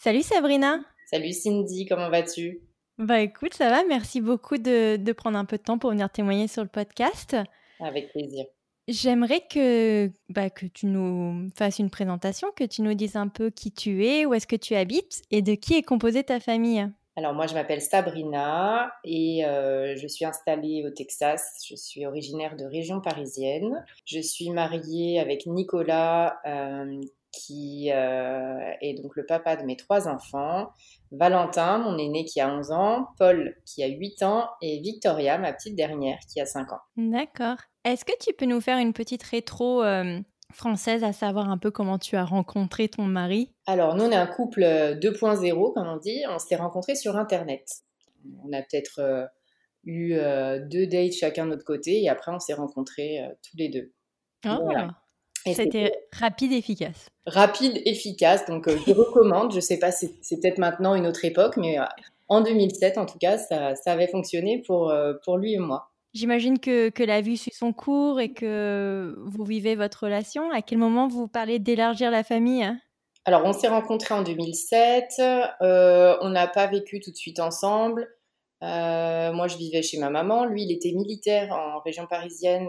Salut Sabrina. Salut Cindy, comment vas-tu? Bah écoute, ça va, merci beaucoup de prendre un peu de temps pour venir témoigner sur le podcast. Avec plaisir. J'aimerais que tu nous fasses une présentation, que tu nous dises un peu qui tu es, où est-ce que tu habites et de qui est composée ta famille. Alors moi je m'appelle Sabrina et je suis installée au Texas. Je suis originaire de région parisienne. Je suis mariée avec Nicolas qui est donc le papa de mes trois enfants. Valentin, mon aîné qui a 11 ans, Paul qui a 8 ans et Victoria, ma petite dernière, qui a 5 ans. D'accord. Est-ce que tu peux nous faire une petite rétro française, à savoir un peu comment tu as rencontré ton mari? Alors, nous, on est un couple 2.0, comme on dit. On s'est rencontrés sur Internet. On a peut-être eu deux dates chacun de notre côté et après, on s'est rencontrés tous les deux. Voilà. Ah, Et c'était c'était rapide et efficace. rapide, efficace. Donc, je recommande. Je sais pas, c'est peut-être maintenant une autre époque, mais en 2007, en tout cas, ça avait fonctionné pour lui et moi. J'imagine que la vie suit son cours et que vous vivez votre relation. À quel moment vous parlez d'élargir la famille? Alors, on s'est rencontrés en 2007. On n'a pas vécu tout de suite ensemble. Moi, je vivais chez ma maman. Lui, il était militaire en région parisienne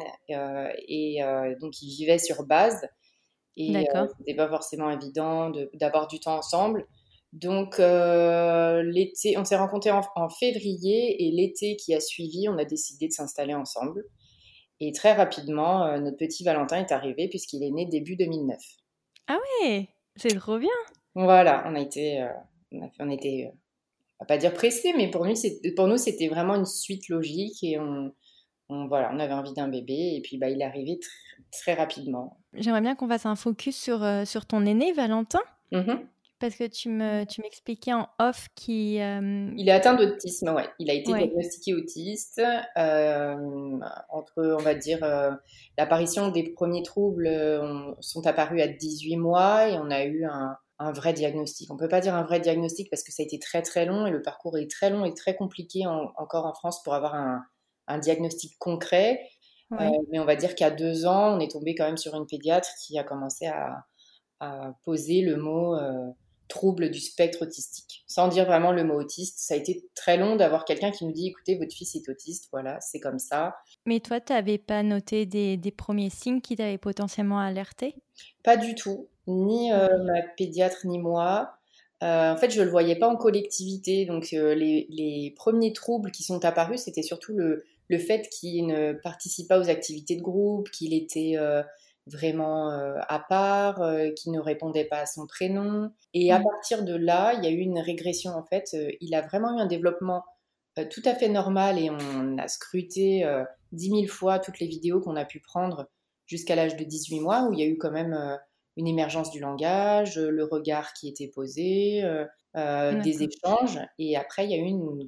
donc il vivait sur base. Et D'accord. c'était pas forcément évident d'avoir du temps ensemble. Donc l'été, on s'est rencontrés en février et l'été qui a suivi, on a décidé de s'installer ensemble. Et très rapidement, notre petit Valentin est arrivé puisqu'il est né début 2009. Ah ouais, c'est trop bien. Voilà, on était, on va pas dire pressés, mais pour nous, c'était vraiment une suite logique et voilà, on avait envie d'un bébé et puis bah, il est arrivé très rapidement. J'aimerais bien qu'on fasse un focus sur ton aîné, Valentin, Mhm. parce que tu m'expliquais en off qui... Il est atteint d'autisme, ouais. Il a été Ouais, diagnostiqué autiste entre, on va dire, l'apparition des premiers troubles sont apparus à 18 mois et on a eu un vrai diagnostic. On peut pas dire un vrai diagnostic parce que ça a été très très long et le parcours est très long et très compliqué encore en France pour avoir un diagnostic concret. ouais. Mais on va dire qu'à 2 ans, on est tombé quand même sur une pédiatre qui a commencé à poser le mot trouble du spectre autistique. Sans dire vraiment le mot autiste, ça a été très long d'avoir quelqu'un qui nous dit écoutez, votre fils est autiste, voilà, c'est comme ça. Mais toi, t'avais pas noté des premiers signes qui t'avaient potentiellement alerté? Pas du tout, ni Ok. ma pédiatre ni moi. En fait, je ne le voyais pas en collectivité. Donc, les premiers troubles qui sont apparus, c'était surtout le fait qu'il ne participe pas aux activités de groupe, qu'il était vraiment à part, qu'il ne répondait pas à son prénom. Et à Mm. partir de là, il y a eu une régression. En fait, il a vraiment eu un développement tout à fait normal et on a scruté 10 000 fois toutes les vidéos qu'on a pu prendre jusqu'à l'âge de 18 mois où il y a eu quand même une émergence du langage, le regard qui était posé, des D'accord. échanges. Et après, il y a eu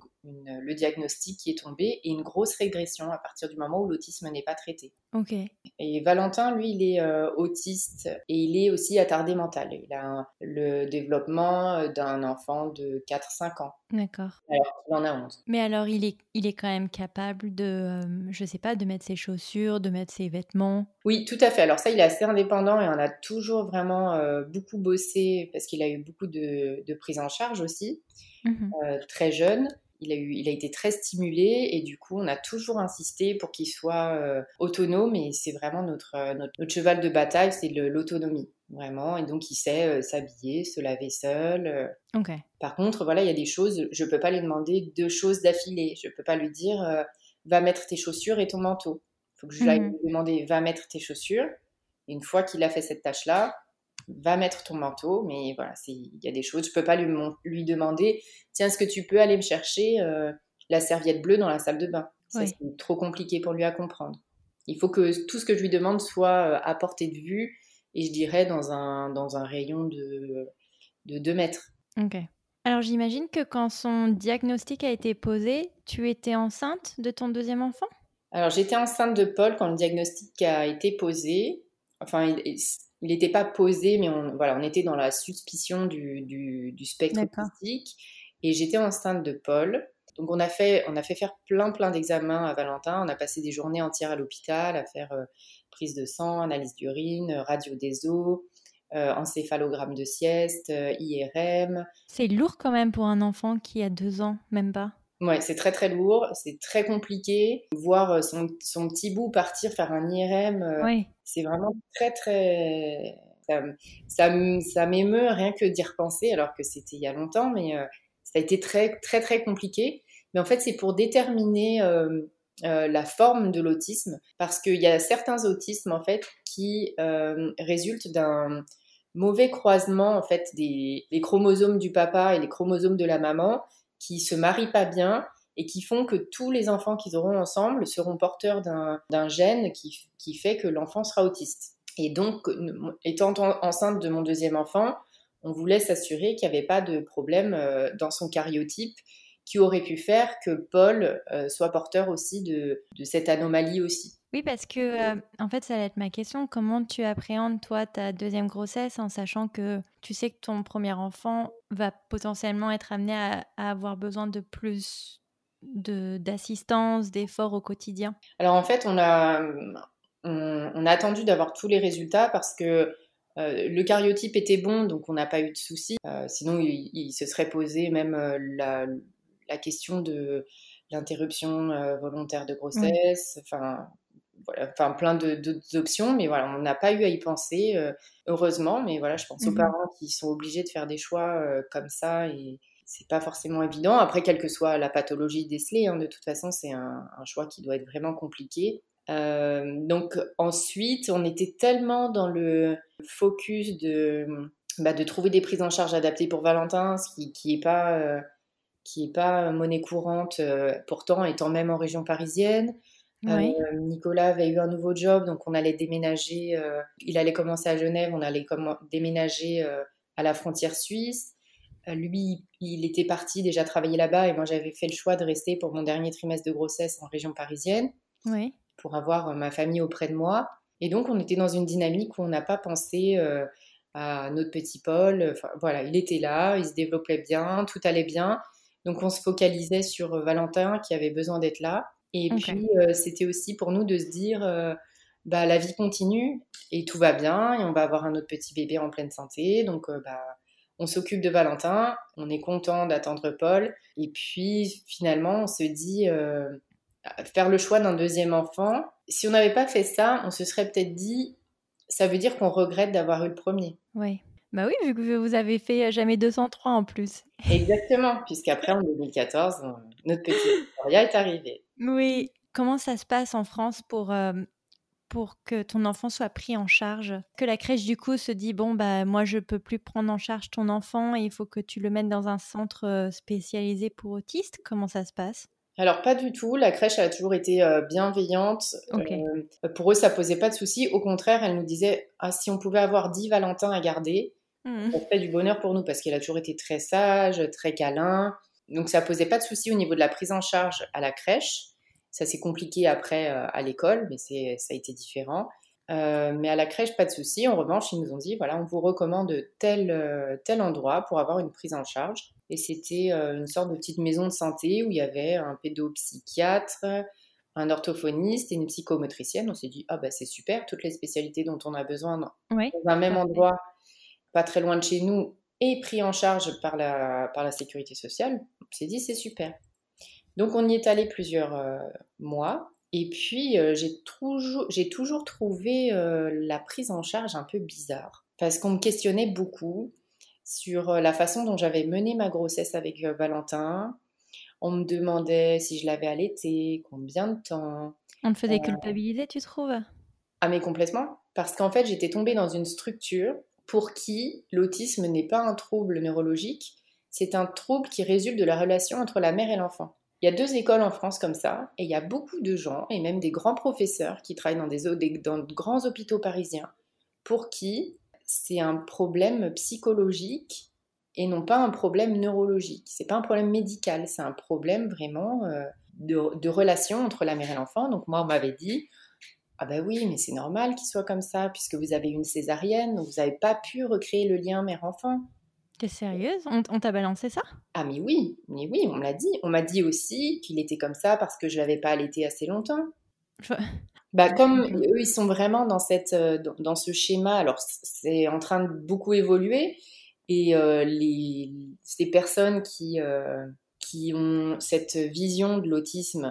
le diagnostic qui est tombé et une grosse régression à partir du moment où l'autisme n'est pas traité. Ok. Et Valentin, lui, il est autiste et il est aussi attardé mental. Il a le développement d'un enfant de 4-5 ans, D'accord. alors qu'il en a 11. Mais alors, il est quand même capable je sais pas, de mettre ses chaussures, de mettre ses vêtements. Oui, tout à fait. Alors ça, il est assez indépendant et on a toujours vraiment beaucoup bossé parce qu'il a eu beaucoup de prise en charge aussi. Mhm. Très jeune. Il a été très stimulé et du coup, on a toujours insisté pour qu'il soit autonome et c'est vraiment notre cheval de bataille, c'est l'autonomie, vraiment. Et donc, il sait s'habiller, se laver seul. Ok. Par contre, voilà, il y a des choses, je peux pas lui demander deux choses d'affilée. Je peux pas lui dire, va mettre tes chaussures et ton manteau. Il faut que je aille Mhm. lui demander, va mettre tes chaussures. Et une fois qu'il a fait cette tâche-là, va mettre ton manteau, mais voilà, il y a des choses, je peux pas lui demander, tiens, est-ce que tu peux aller me chercher la serviette bleue dans la salle de bain? Ça, Oui. c'est trop compliqué pour lui à comprendre. Il faut que tout ce que je lui demande soit à portée de vue, et je dirais dans un rayon de 2 mètres. Ok. Alors, j'imagine que quand son diagnostic a été posé, tu étais enceinte de ton deuxième enfant? Alors, j'étais enceinte de Paul quand le diagnostic a été posé. Enfin, il n'était pas posé, mais voilà, on était dans la suspicion du spectre D'accord. autistique. Et j'étais enceinte de Paul. Donc, on a fait faire plein d'examens à Valentin. On a passé des journées entières à l'hôpital à faire prise de sang, analyse d'urine, radio des os. encéphalogramme de sieste, IRM. C'est lourd quand même pour un enfant qui a 2 ans, même pas? Ouais, c'est très très lourd, c'est très compliqué. Voir son petit bout partir faire un IRM, Oui. c'est vraiment très très. Ça m'émeut rien que d'y repenser, alors que c'était il y a longtemps, mais ça a été très très très compliqué. Mais en fait, c'est pour déterminer la forme de l'autisme, parce qu'il y a certains autismes en fait qui résultent d'un mauvais croisement en fait des chromosomes du papa et les chromosomes de la maman qui se marient pas bien et qui font que tous les enfants qu'ils auront ensemble seront porteurs d'un gène qui fait que l'enfant sera autiste. Et donc, étant enceinte de mon deuxième enfant, on voulait s'assurer qu'il n'y avait pas de problème dans son karyotype qui aurait pu faire que Paul soit porteur aussi de cette anomalie aussi. Oui, parce que, en fait, ça allait être ma question. Comment tu appréhendes, toi, ta deuxième grossesse en sachant que tu sais que ton premier enfant va potentiellement être amené à avoir besoin de plus d'assistance, d'efforts au quotidien? Alors en fait, on a attendu d'avoir tous les résultats parce que le karyotype était bon, donc on n'a pas eu de soucis. Sinon, il se serait posé même la question de l'interruption volontaire de Oui. grossesse, enfin voilà, enfin plein d'options, mais voilà, on n'a pas eu à y penser, heureusement. Mais voilà, je pense aux Mmh. parents qui sont obligés de faire des choix comme ça et c'est pas forcément évident. Après, quelle que soit la pathologie décelée, hein, de toute façon, c'est un choix qui doit être vraiment compliqué. Donc ensuite, on était tellement dans le focus de trouver des prises en charge adaptées pour Valentin, ce qui est pas monnaie courante, pourtant étant même en région parisienne. Oui. Nicolas avait eu un nouveau job, donc on allait déménager. Il allait commencer à Genève, on allait déménager à la frontière suisse. Lui, il était parti déjà travailler là-bas et moi j'avais fait le choix de rester pour mon dernier trimestre de grossesse en région parisienne Oui. pour avoir ma famille auprès de moi. Et donc on était dans une dynamique où on n'a pas pensé à notre petit Paul. Enfin voilà, il était là, il se développait bien, tout allait bien. Donc on se focalisait sur Valentin qui avait besoin d'être là. Et OK. puis c'était aussi pour nous de se dire, bah la vie continue et tout va bien et on va avoir un autre petit bébé en pleine santé. Donc bah on s'occupe de Valentin, on est content d'attendre Paul. Et puis finalement on se dit faire le choix d'un deuxième enfant. Si on n'avait pas fait ça, on se serait peut-être dit, ça veut dire qu'on regrette d'avoir eu le premier. Oui. Bah oui, vu que vous avez fait, Jamais 203 en plus. Exactement, puisqu'après, en 2014, notre petite Victoria est arrivée. Oui. Comment ça se passe en France pour que ton enfant soit pris en charge? Que la crèche, du coup, se dit: «Bon, bah, moi, je peux plus prendre en charge ton enfant et il faut que tu le mettes dans un centre, spécialisé pour autistes». Comment ça se passe? Alors pas du tout, la crèche a toujours été bienveillante. OK. Pour eux, ça posait pas de soucis. Au contraire, elle nous disait, ah, si on pouvait avoir 10 Valentins à garder, Mmh ça mh. ferait du bonheur pour nous parce qu'elle a toujours été très sage, très câlin. Donc ça posait pas de soucis au niveau de la prise en charge à la crèche. Ça s'est compliqué après à l'école, mais ça a été différent. Mais à la crèche, pas de soucis. En revanche, ils nous ont dit, voilà, on vous recommande tel endroit pour avoir une prise en charge. Et c'était une sorte de petite maison de santé où il y avait un pédopsychiatre, un orthophoniste et une psychomotricienne. On s'est dit, ah bah c'est super, toutes les spécialités dont on a besoin Ouais, dans un même parfait. endroit, pas très loin de chez nous, et pris en charge par la sécurité sociale. On s'est dit, c'est super. Donc on y est allé plusieurs mois. Et puis j'ai toujours trouvé la prise en charge un peu bizarre. Parce qu'on me questionnait beaucoup sur la façon dont j'avais mené ma grossesse avec Valentin. On me demandait si je l'avais allaité, combien de temps. On te faisait culpabiliser, tu trouves? Ah mais complètement. Parce qu'en fait, j'étais tombée dans une structure pour qui l'autisme n'est pas un trouble neurologique, c'est un trouble qui résulte de la relation entre la mère et l'enfant. Il y a 2 écoles en France comme ça, et il y a beaucoup de gens, et même des grands professeurs qui travaillent dans de grands hôpitaux parisiens, pour qui c'est un problème psychologique et non pas un problème neurologique. C'est pas un problème médical, c'est un problème vraiment de relation entre la mère et l'enfant. Donc moi, on m'avait dit, ah bah oui, mais c'est normal qu'il soit comme ça, puisque vous avez eu une césarienne, donc vous n'avez pas pu recréer le lien mère-enfant. Tu es sérieuse? On t'a balancé ça? Ah mais oui, on me l'a dit. On m'a dit aussi qu'il était comme ça parce que je l'avais pas allaité assez longtemps. Je Bah, comme OK. eux, ils sont vraiment dans dans ce schéma. Alors, c'est en train de beaucoup évoluer et ces personnes qui ont cette vision de l'autisme,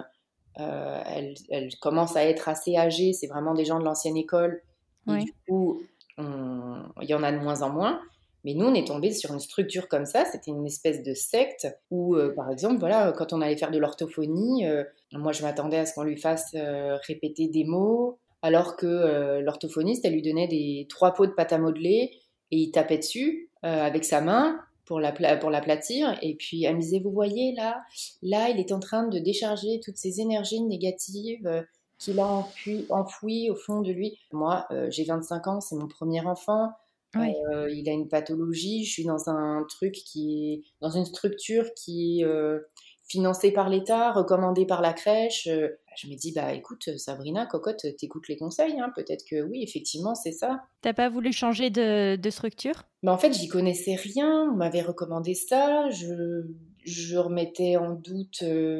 elles commencent à être assez âgées. C'est vraiment des gens de l'ancienne école et Ouais. du coup, il y en a de moins en moins. Mais nous, on est tombés sur une structure comme ça. C'était une espèce de secte où, par exemple, voilà, quand on allait faire de l'orthophonie, moi, je m'attendais à ce qu'on lui fasse répéter des mots, alors que l'orthophoniste, elle lui donnait des 3 pots de pâte à modeler et il tapait dessus avec sa main pour pour l'aplatir. Et puis elle me disait, vous voyez là, il est en train de décharger toutes ces énergies négatives qu'il a enfouies au fond de lui. Moi, j'ai 25 ans, c'est mon premier enfant. Oui. Il a une pathologie, je suis dans un truc dans une structure qui est financée par l'État, recommandée par la crèche. Je me dis, bah écoute, Sabrina, cocotte, t'écoutes les conseils, hein, peut-être que oui, effectivement, c'est ça. Tu pas voulu changer de structure? Mais en fait, j'y connaissais rien, on m'avait recommandé ça, je remettais en doute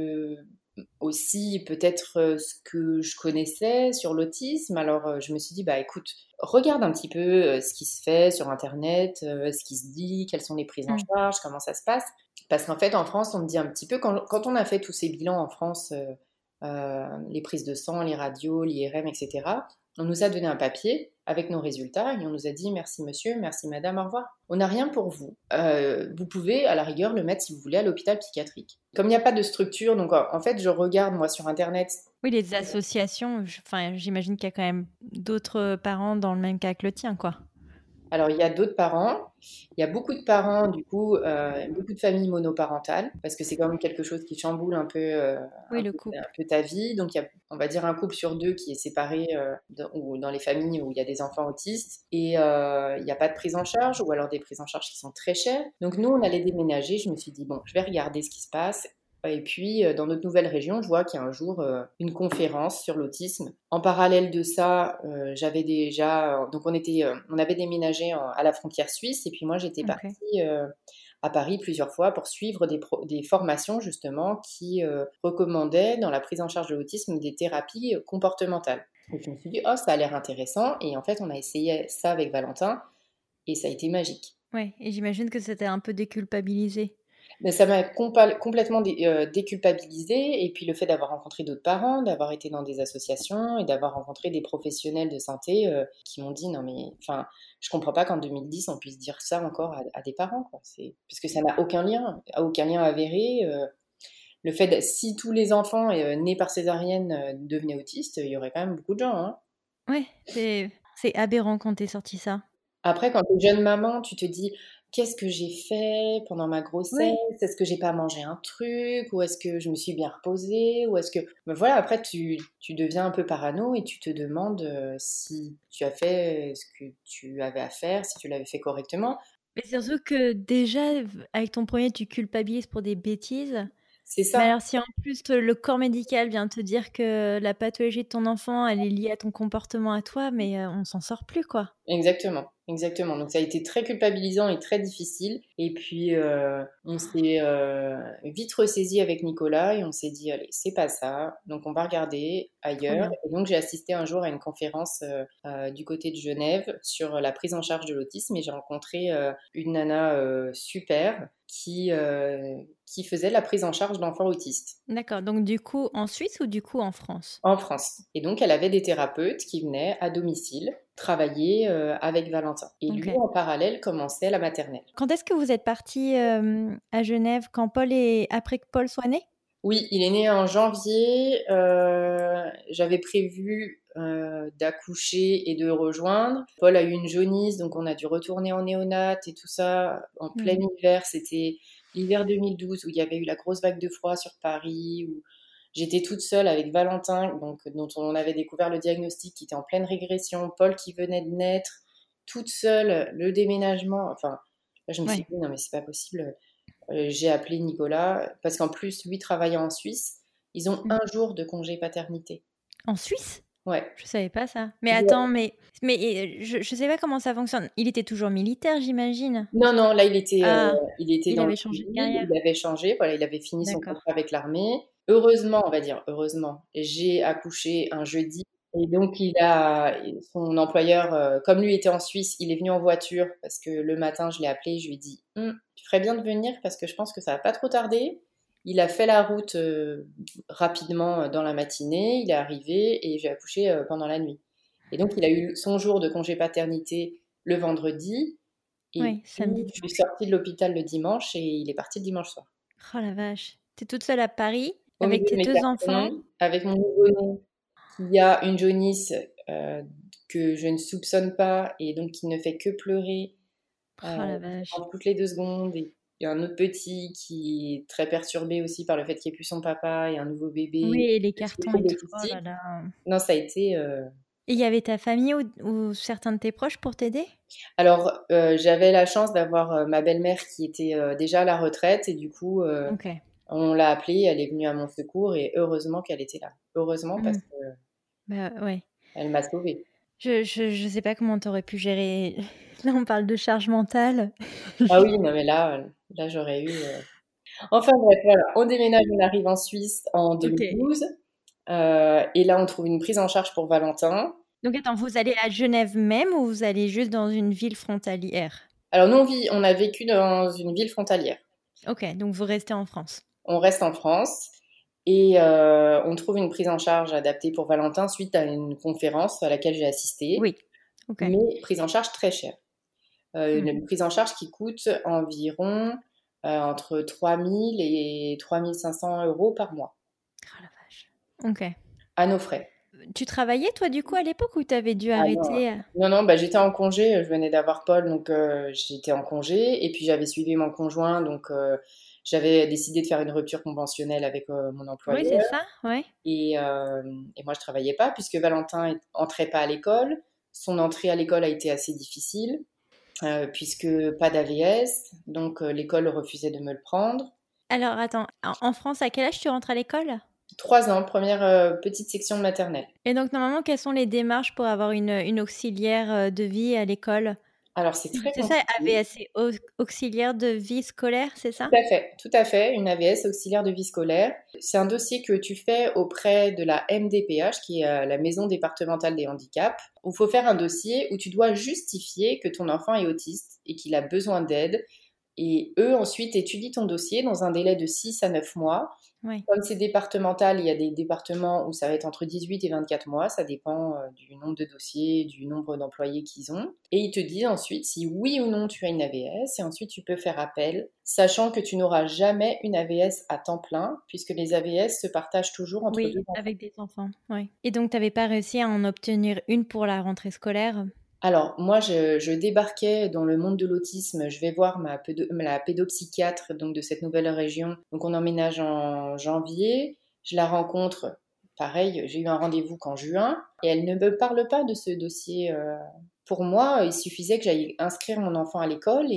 aussi peut-être ce que je connaissais sur l'autisme. Alors je me suis dit, bah écoute, regarde un petit peu ce qui se fait sur Internet, ce qui se dit, quelles sont les prises en Mmh. charge, comment ça se passe. Parce qu'en fait, en France, on me dit un petit peu, quand on a fait tous ces bilans en France, les prises de sang, les radios, l'IRM, etc., on nous a donné un papier avec nos résultats et on nous a dit merci monsieur, merci madame, au revoir. On n'a rien pour vous. Vous pouvez à la rigueur le mettre si vous voulez à l'hôpital psychiatrique. Comme il n'y a pas de structure, donc en fait je regarde moi sur internet. Oui, les associations, enfin, j'imagine qu'il y a quand même d'autres parents dans le même cas que le tien, quoi? Alors il y a d'autres parents, il y a beaucoup de parents du coup, beaucoup de familles monoparentales parce que c'est quand même quelque chose qui chamboule Oui, le couple. un peu ta vie. Donc il y a, on va dire, un couple sur deux qui est séparé ou dans les familles où il y a des enfants autistes et il n'y a pas de prise en charge ou alors des prises en charge qui sont très chères. Donc nous on allait déménager, je me suis dit bon, je vais regarder ce qui se passe. Et puis, dans notre nouvelle région, je vois qu'il y a un jour une conférence sur l'autisme. En parallèle de ça, j'avais déjà, donc on avait déménagé à la frontière suisse, et puis moi j'étais OK. partie à Paris plusieurs fois pour suivre des formations justement qui recommandaient dans la prise en charge de l'autisme des thérapies comportementales. Et je me suis dit, oh, ça a l'air intéressant. Et en fait, on a essayé ça avec Valentin, et ça a été magique. Ouais, et j'imagine que ça t'a un peu déculpabilisé. Mais ça m'a complètement déculpabilisée et puis le fait d'avoir rencontré d'autres parents, d'avoir été dans des associations et d'avoir rencontré des professionnels de santé, qui m'ont dit: «Non mais enfin, je comprends pas qu'en 2010 on puisse dire ça encore à des parents, quoi». C'est parce que ça n'a aucun lien avéré, le fait si tous les enfants, nés par césarienne, devenaient autistes, il y aurait quand même beaucoup de gens, hein. Ouais, c'est aberrant quand tu sorti ça. Après, quand tu es jeune maman, tu te dis: «Qu'est-ce que j'ai fait pendant ma grossesse? Ouais. Est-ce que j'ai pas mangé un truc? Ou est-ce que je me suis bien reposée? Ou est-ce que» bah, voilà, après tu deviens un peu parano et tu te demandes, si tu as fait ce que tu avais à faire, si tu l'avais fait correctement. Mais surtout que déjà, avec ton premier tu culpabilises pour des bêtises. C'est Mais ça. alors si en plus le corps médical vient te dire que la pathologie de ton enfant, elle est liée à ton comportement à toi, mais on s'en sort plus, quoi. Exactement, exactement. Donc ça a été très culpabilisant et très difficile. Et puis on s'est vite ressaisi avec Nicolas et on s'est dit allez, c'est pas ça. Donc on va regarder Trop ailleurs. bien. Et donc j'ai assisté un jour à une conférence du côté de Genève sur la prise en charge de l'autisme et j'ai rencontré une nana super qui faisait la prise en charge d'enfants autistes D'accord, donc du coup en Suisse ou du coup en France? en France. Et donc, elle avait des thérapeutes qui venaient à domicile travailler avec Valentin. Et lui, OK. en parallèle, commençait la maternelle. Quand est-ce que vous êtes partis, à Genève? Quand Paul est après que Paul soit né? Oui, il est né en janvier. J'avais prévu d'accoucher et de rejoindre. Paul a eu une jaunisse, donc on a dû retourner en néonat et tout ça en plein Mmh. hiver. C'était l'hiver 2012 où il y avait eu la grosse vague de froid sur Paris, où j'étais toute seule avec Valentin, donc, dont on avait découvert le diagnostic, qui était en pleine régression, Paul qui venait de naître, toute seule, le déménagement. Enfin, là, je me suis Ouais. dit, non mais c'est pas possible. J'ai appelé Nicolas, parce qu'en plus, lui travaillant en Suisse, ils ont Mmh. un jour de congé paternité. En Suisse? Ouais. Je savais pas ça. Mais attends, mais je sais pas comment ça fonctionne. Il était toujours militaire, j'imagine? Non, non, là, Ah, il était il dans le avait changé de civil, carrière. il avait changé, voilà, il avait fini son D'accord. contrat avec l'armée Heureusement, on va dire, heureusement, j'ai accouché un jeudi et donc son employeur, comme lui était en Suisse, il est venu en voiture parce que le matin, je l'ai appelé, je lui ai dit: Tu ferais bien de venir parce que je pense que ça va pas trop tarder». Il a fait la route rapidement dans la matinée, il est arrivé et j'ai accouché pendant la nuit. Et donc, il a eu son jour de congé paternité le vendredi et Oui, puis samedi, je suis dimanche. sortie de l'hôpital le dimanche et il est parti le dimanche soir. Oh la vache. T'es toute seule à Paris Au avec milieu de tes mes 2 enfants? cartons, avec mon nouveau-né qui a une jaunisse que je ne soupçonne pas et donc qui ne fait que pleurer Oh la qui vache. rentre toutes les 2 secondes. Et il y a un autre petit qui est très perturbé aussi par le fait qu'il n'y ait plus son papa et un nouveau Oui, bébé, et les qui est cartons et très tout. Oh là autistique. là. Non, ça a été... Et il y avait ta famille ou certains de tes proches pour t'aider? Alors, j'avais la chance d'avoir ma belle-mère qui était déjà à la retraite et du coup, OK. on l'a appelée, elle est venue à mon secours et heureusement qu'elle était là. Heureusement parce Mmh. qu'elle Bah, ouais. m'a sauvée. Je sais pas comment tu aurais pu gérer là, on parle de charge mentale. Ah oui, non mais là j'aurais eu... Enfin bref, voilà, on déménage, on arrive en Suisse en OK. 2012 et là on trouve une prise en charge pour Valentin. Donc attends, vous allez à Genève même ou vous allez juste dans une ville frontalière? Alors nous on a vécu dans une ville frontalière. OK, donc vous restez en France? On reste en France et on trouve une prise en charge adaptée pour Valentin suite à une conférence à laquelle j'ai assisté, Oui. OK. mais prise en charge très chère. Mmh. Une prise en charge qui coûte environ entre 3 000 et 3 500 € par mois Oh la vache. OK. à nos frais. Tu travaillais toi du coup à l'époque ou tu avais dû Ah non, arrêter? non, non, bah, j'étais en congé, je venais d'avoir Paul, donc j'étais en congé et puis j'avais suivi mon conjoint, donc j'avais décidé de faire une rupture conventionnelle avec mon Oui, employeur c'est ça, ouais. et moi je travaillais pas puisque Valentin entrait pas à l'école. Son entrée à l'école a été assez difficile puisque pas d'AVS, donc l'école refusait de me le prendre. Alors attends, en France, à quel âge tu rentres à l'école? 3 ans, première petite section de maternelle. Et donc normalement, quelles sont les démarches pour avoir une auxiliaire, de vie à l'école? Alors c'est très C'est ça, compliqué. AVS, c'est auxiliaire de vie scolaire, c'est ça? Tout à fait, une AVS auxiliaire de vie scolaire. C'est un dossier que tu fais auprès de la MDPH, qui est la Maison départementale des handicaps, où il faut faire un dossier où tu dois justifier que ton enfant est autiste et qu'il a besoin d'aide. Et eux, ensuite, étudient ton dossier dans un délai de 6 à 9 mois. Oui. Comme c'est départemental, il y a des départements où ça va être entre 18 et 24 mois, ça dépend du nombre de dossiers, du nombre d'employés qu'ils ont. Et ils te disent ensuite si oui ou non tu as une AVS, et ensuite tu peux faire appel, sachant que tu n'auras jamais une AVS à temps plein, puisque les AVS se partagent toujours entre Oui, deux enfants. avec des enfants, oui. Et donc tu avais pas réussi à en obtenir une pour la rentrée scolaire? Alors, moi, je débarquais dans le monde de l'autisme. Je vais voir la pédopsychiatre donc, de cette nouvelle région. Donc, on emménage en janvier. Je la rencontre. Pareil, j'ai eu un rendez-vous qu'en juin. Et elle ne me parle pas de ce dossier. Pour moi, il suffisait que j'aille inscrire mon enfant à l'école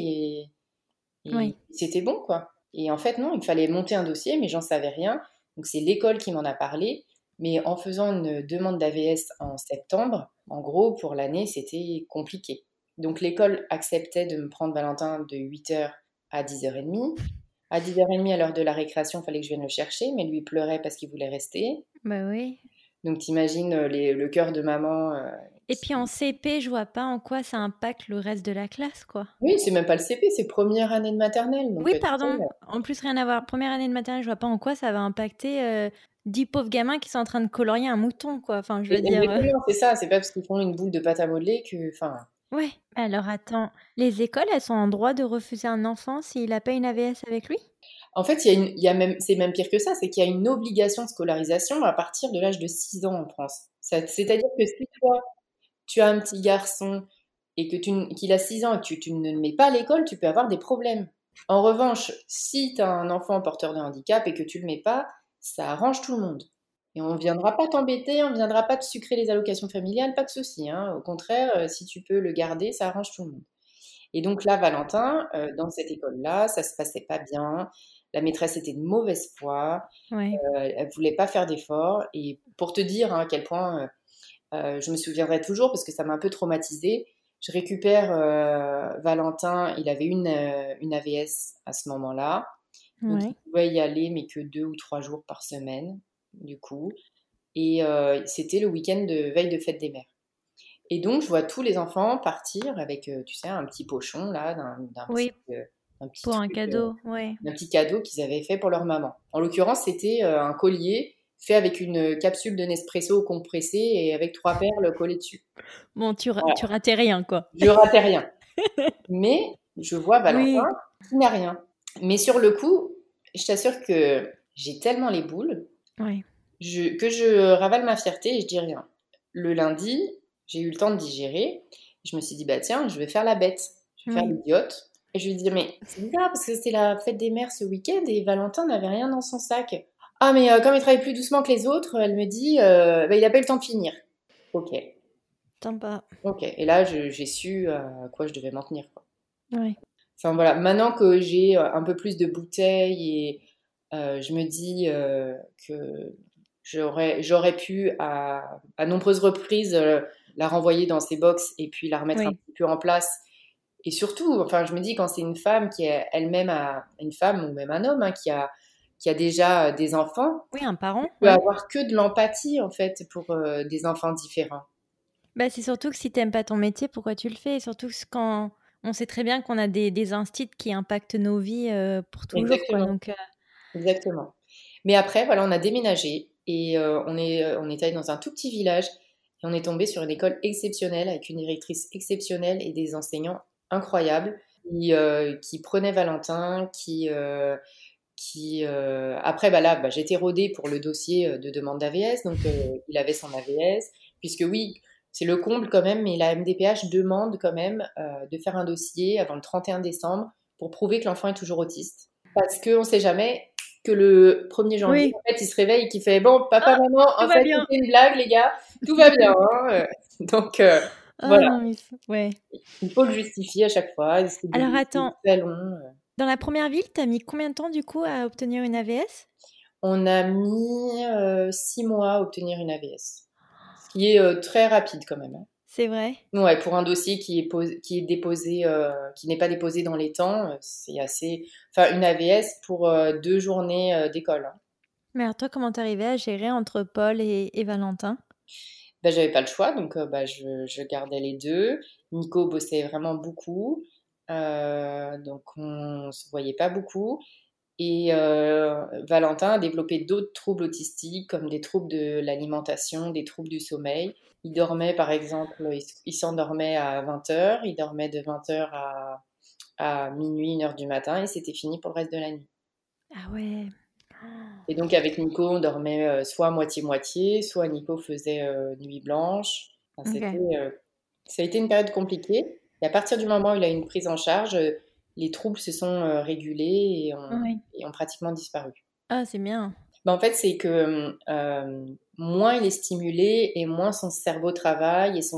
et Oui. c'était bon, quoi. Et en fait, non, il fallait monter un dossier, mais j'en savais rien. Donc, c'est l'école qui m'en a parlé. Mais en faisant une demande d'AVS en septembre, en gros, pour l'année, c'était compliqué. Donc, l'école acceptait de me prendre Valentin de 8 h à 10 h 30. À 10 h 30, à l'heure de la récréation, il fallait que je vienne le chercher, mais lui il pleurait parce qu'il voulait rester. Bah oui. Donc, t'imagines le cœur de maman Et puis en CP, je vois pas en quoi ça impacte le reste de la classe, quoi. Oui, c'est même pas le CP, c'est première année de maternelle. Donc, Oui, tu sais, pardon. En plus, rien à voir. Première année de maternelle, je vois pas en quoi ça va impacter, 10 pauvres gamins qui sont en train de colorier un mouton, quoi. Enfin, je veux dire, exactement, c'est ça. C'est pas parce qu'ils font une boule de pâte à modeler que. Enfin, ouais. Alors attends, les écoles, elles sont en droit de refuser un enfant s'il a pas une AVS avec lui? en fait, il y a même, c'est même pire que ça, c'est qu'il y a une obligation de scolarisation à partir de l'âge de 6 ans en France. C'est-à-dire que si toi, tu as un petit garçon et qu'il a 6 ans et que tu ne le mets pas à l'école, tu peux avoir des problèmes. En revanche, si tu as un enfant porteur de handicap et que tu le mets pas, ça arrange tout le monde. Et on ne viendra pas t'embêter, on ne viendra pas te sucrer les allocations familiales, pas de souci, hein. Au contraire, si tu peux le garder, ça arrange tout le monde. Et donc là, Valentin, dans cette école-là, ça se passait pas bien. La maîtresse était de mauvaise foi, Ouais. elle voulait pas faire d'efforts. Et pour te dire hein, à quel point je me souviendrai toujours parce que ça m'a un peu traumatisée. Je récupère Valentin, il avait une AVS à ce moment-là. Donc, il Ouais. pouvait y aller, mais que 2 ou 3 jours par semaine, du coup. Et c'était le week-end de veille de fête des mères. Et donc, je vois tous les enfants partir avec, tu sais, un petit pochon, là, Oui, un petit pour un truc, cadeau, ouais. un petit cadeau qu'ils avaient fait pour leur maman. En l'occurrence, c'était un collier fait avec une capsule de Nespresso compressée et avec 3 perles collées dessus. Bon, Voilà, tu ratais rien, quoi. je ratais rien. Mais je vois Valentin Oui, qui n'a rien. Mais sur le coup, je t'assure que j'ai tellement les boules ouais. que je ravale ma fierté et je dis rien. Le lundi, j'ai eu le temps de digérer. Je me suis dit, bah tiens, je vais faire la bête. Je vais faire Oui. l'idiote. Et je lui dis, mais c'est bizarre parce que c'était la fête des mères ce week-end et Valentin n'avait rien dans son sac. Ah, mais comme il travaille plus doucement que les autres, elle me dit, bah, il a pas eu le temps de finir. Ok, Sympa. ok. Et là, j'ai su à quoi je devais m'en tenir, quoi. Ouais. Enfin voilà, maintenant que j'ai un peu plus de bouteilles et je me dis que j'aurais pu à nombreuses reprises la renvoyer dans ses box et puis la remettre un Oui. petit peu en place. Et surtout, enfin, je me dis quand c'est une femme qui est elle-même une femme ou même un homme hein, qui a déjà des enfants, Oui, un parent, peut ouais. avoir que de l'empathie en fait pour des enfants différents. Bah, c'est surtout que si t'aimes pas ton métier, pourquoi tu le fais? Et surtout quand on sait très bien qu'on a des instits qui impactent nos vies, pour toujours, quoi, Exactement. donc Exactement. Mais après, voilà, on a déménagé et on est allé dans un tout petit village et on est tombé sur une école exceptionnelle avec une directrice exceptionnelle et des enseignants incroyables qui prenaient Valentin, après, bah là, bah, j'étais rodée pour le dossier de demande d'AVS, donc il avait son AVS, puisque oui, c'est le comble quand même, mais la MDPH demande quand même de faire un dossier avant le 31 décembre pour prouver que l'enfant est toujours autiste. Parce qu'on ne sait jamais que le 1er janvier, oui. en fait, il se réveille et qu'il fait «Bon, papa, Ah! maman, Tout en va fait, bien. c'était une blague, les gars, tout va bien, hein, Donc, Ah voilà, non, mais ouais. il faut le justifier à chaque fois, c'est des Alors dossiers attends, très longs. dans la première ville, tu as mis combien de temps, du coup, à obtenir une AVS? On a mis 6 mois à obtenir une AVS, ce qui est très rapide quand même, hein. C'est vrai? Ouais, pour un dossier qui est déposé, qui n'est pas déposé dans les temps, c'est assez. Enfin, une AVS pour 2 journées d'école, hein. Mais alors toi, comment tu arrivais à gérer entre Paul et Valentin? Bah, j'avais pas le choix, donc bah, je gardais les deux. Nico bossait vraiment beaucoup, donc on se voyait pas beaucoup. Et Valentin a développé d'autres troubles autistiques, comme des troubles de l'alimentation, des troubles du sommeil. Il dormait, par exemple, il s'endormait à 20 heures, il dormait de 20 heures à minuit, 1 heure du matin, et c'était fini pour le reste de la nuit. Ah ouais. Et donc avec Nico, on dormait soit moitié-moitié, soit Nico faisait nuit blanche. Enfin, OK. ça a été une période compliquée. Et à partir du moment où il a eu une prise en charge, les troubles se sont régulés Oui. et ont pratiquement disparu. Ah, c'est bien. Bah, en fait, c'est que moins il est stimulé et moins son cerveau travaille et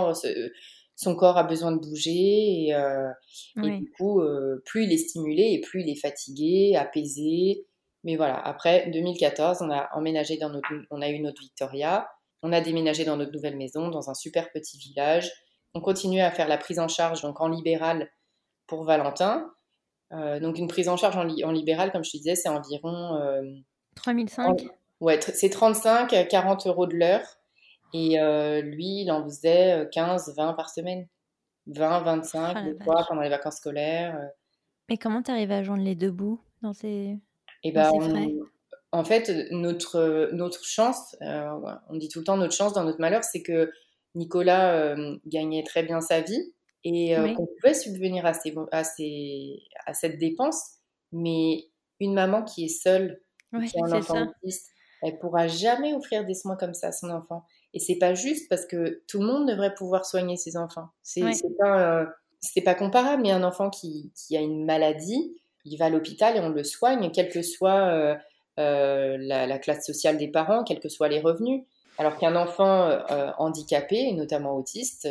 son corps a besoin de bouger. Et Oui. du coup, plus il est stimulé et plus il est fatigué, apaisé. Mais voilà, après 2014, on a eu notre Victoria. On a déménagé dans notre nouvelle maison, dans un super petit village. On continuait à faire la prise en charge, donc en libéral, pour Valentin. Donc une prise en charge en libéral, comme je te disais, c'est environ 3005? ouais, c'est 35 à 40 euros de l'heure. Et lui, il en faisait 15, 20 par semaine. 20, 25 Ah la des fois vache. pendant les vacances scolaires. Mais comment tu arrives à joindre les 2 bouts Et dans ben, ces frais? en fait, notre chance, on dit tout le temps notre chance dans notre malheur, c'est que Nicolas gagnait très bien sa vie et Oui. qu'on pouvait subvenir à cette dépense. Mais une maman qui est seule et Ouais, qui a un c'est enfant ça. autiste, elle pourra jamais offrir des soins comme ça à son enfant. Et c'est pas juste parce que tout le monde devrait pouvoir soigner ses enfants. Ouais. C'est pas comparable, mais un enfant qui a une maladie, il va à l'hôpital et on le soigne, quelle que soit la classe sociale des parents, quels que soient les revenus. Alors qu'un enfant handicapé, et notamment autiste,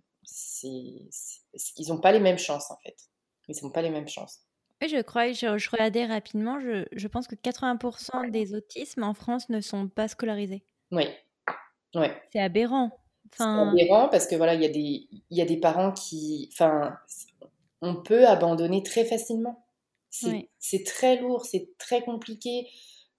ils n'ont pas les mêmes chances en fait. Ils n'ont pas les mêmes chances. Oui, je crois, je regardais rapidement, je pense que 80% des autismes en France ne sont pas scolarisés. Oui, oui. C'est aberrant. C'est Enfin, aberrant parce que voilà, il y a des parents enfin, on peut abandonner très facilement. Oui, c'est très lourd, c'est très compliqué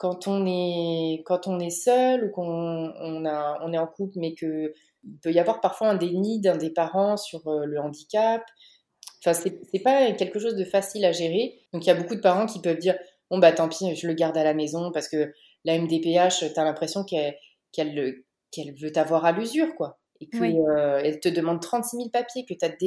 quand on est seul ou on est en couple, mais que il peut y avoir parfois un déni d'un des parents sur le handicap. Enfin, c'est pas quelque chose de facile à gérer. Donc, il y a beaucoup de parents qui peuvent dire, bon, bah, tant pis, je le garde à la maison parce que la MDPH, t'as l'impression qu'elle, qu'elle veut t'avoir à l'usure, quoi. Et que, oui, elle te demande 36 000 papiers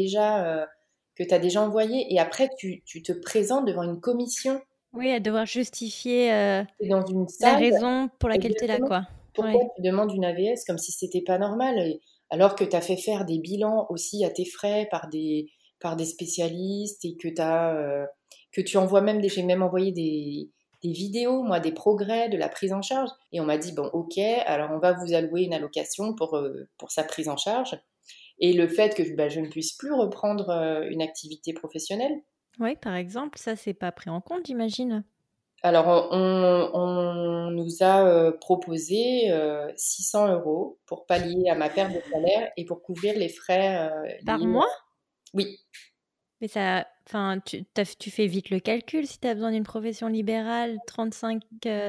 que t'as déjà envoyés. Et après, tu te présentes devant une commission. oui, à devoir justifier, T'es dans une la salle, raison pour laquelle tu es là, exactement. quoi. Pourquoi Ouais, tu demandes une AVS comme si c'était pas normal alors que tu as fait faire des bilans aussi à tes frais par des spécialistes et que tu envoies même j'ai même envoyé des vidéos, moi, des progrès de la prise en charge. Et on m'a dit, bon, ok, alors on va vous allouer une allocation pour sa prise en charge. Et le fait que bah, je ne puisse plus reprendre une activité professionnelle. ouais, par exemple, ça, c'est pas pris en compte, j'imagine? Alors, on nous a proposé 600 € pour pallier à ma perte de salaire et pour couvrir les frais Par liés. mois? Oui, Mais ça enfin, tu fais vite le calcul si tu as besoin d'une profession libérale, 35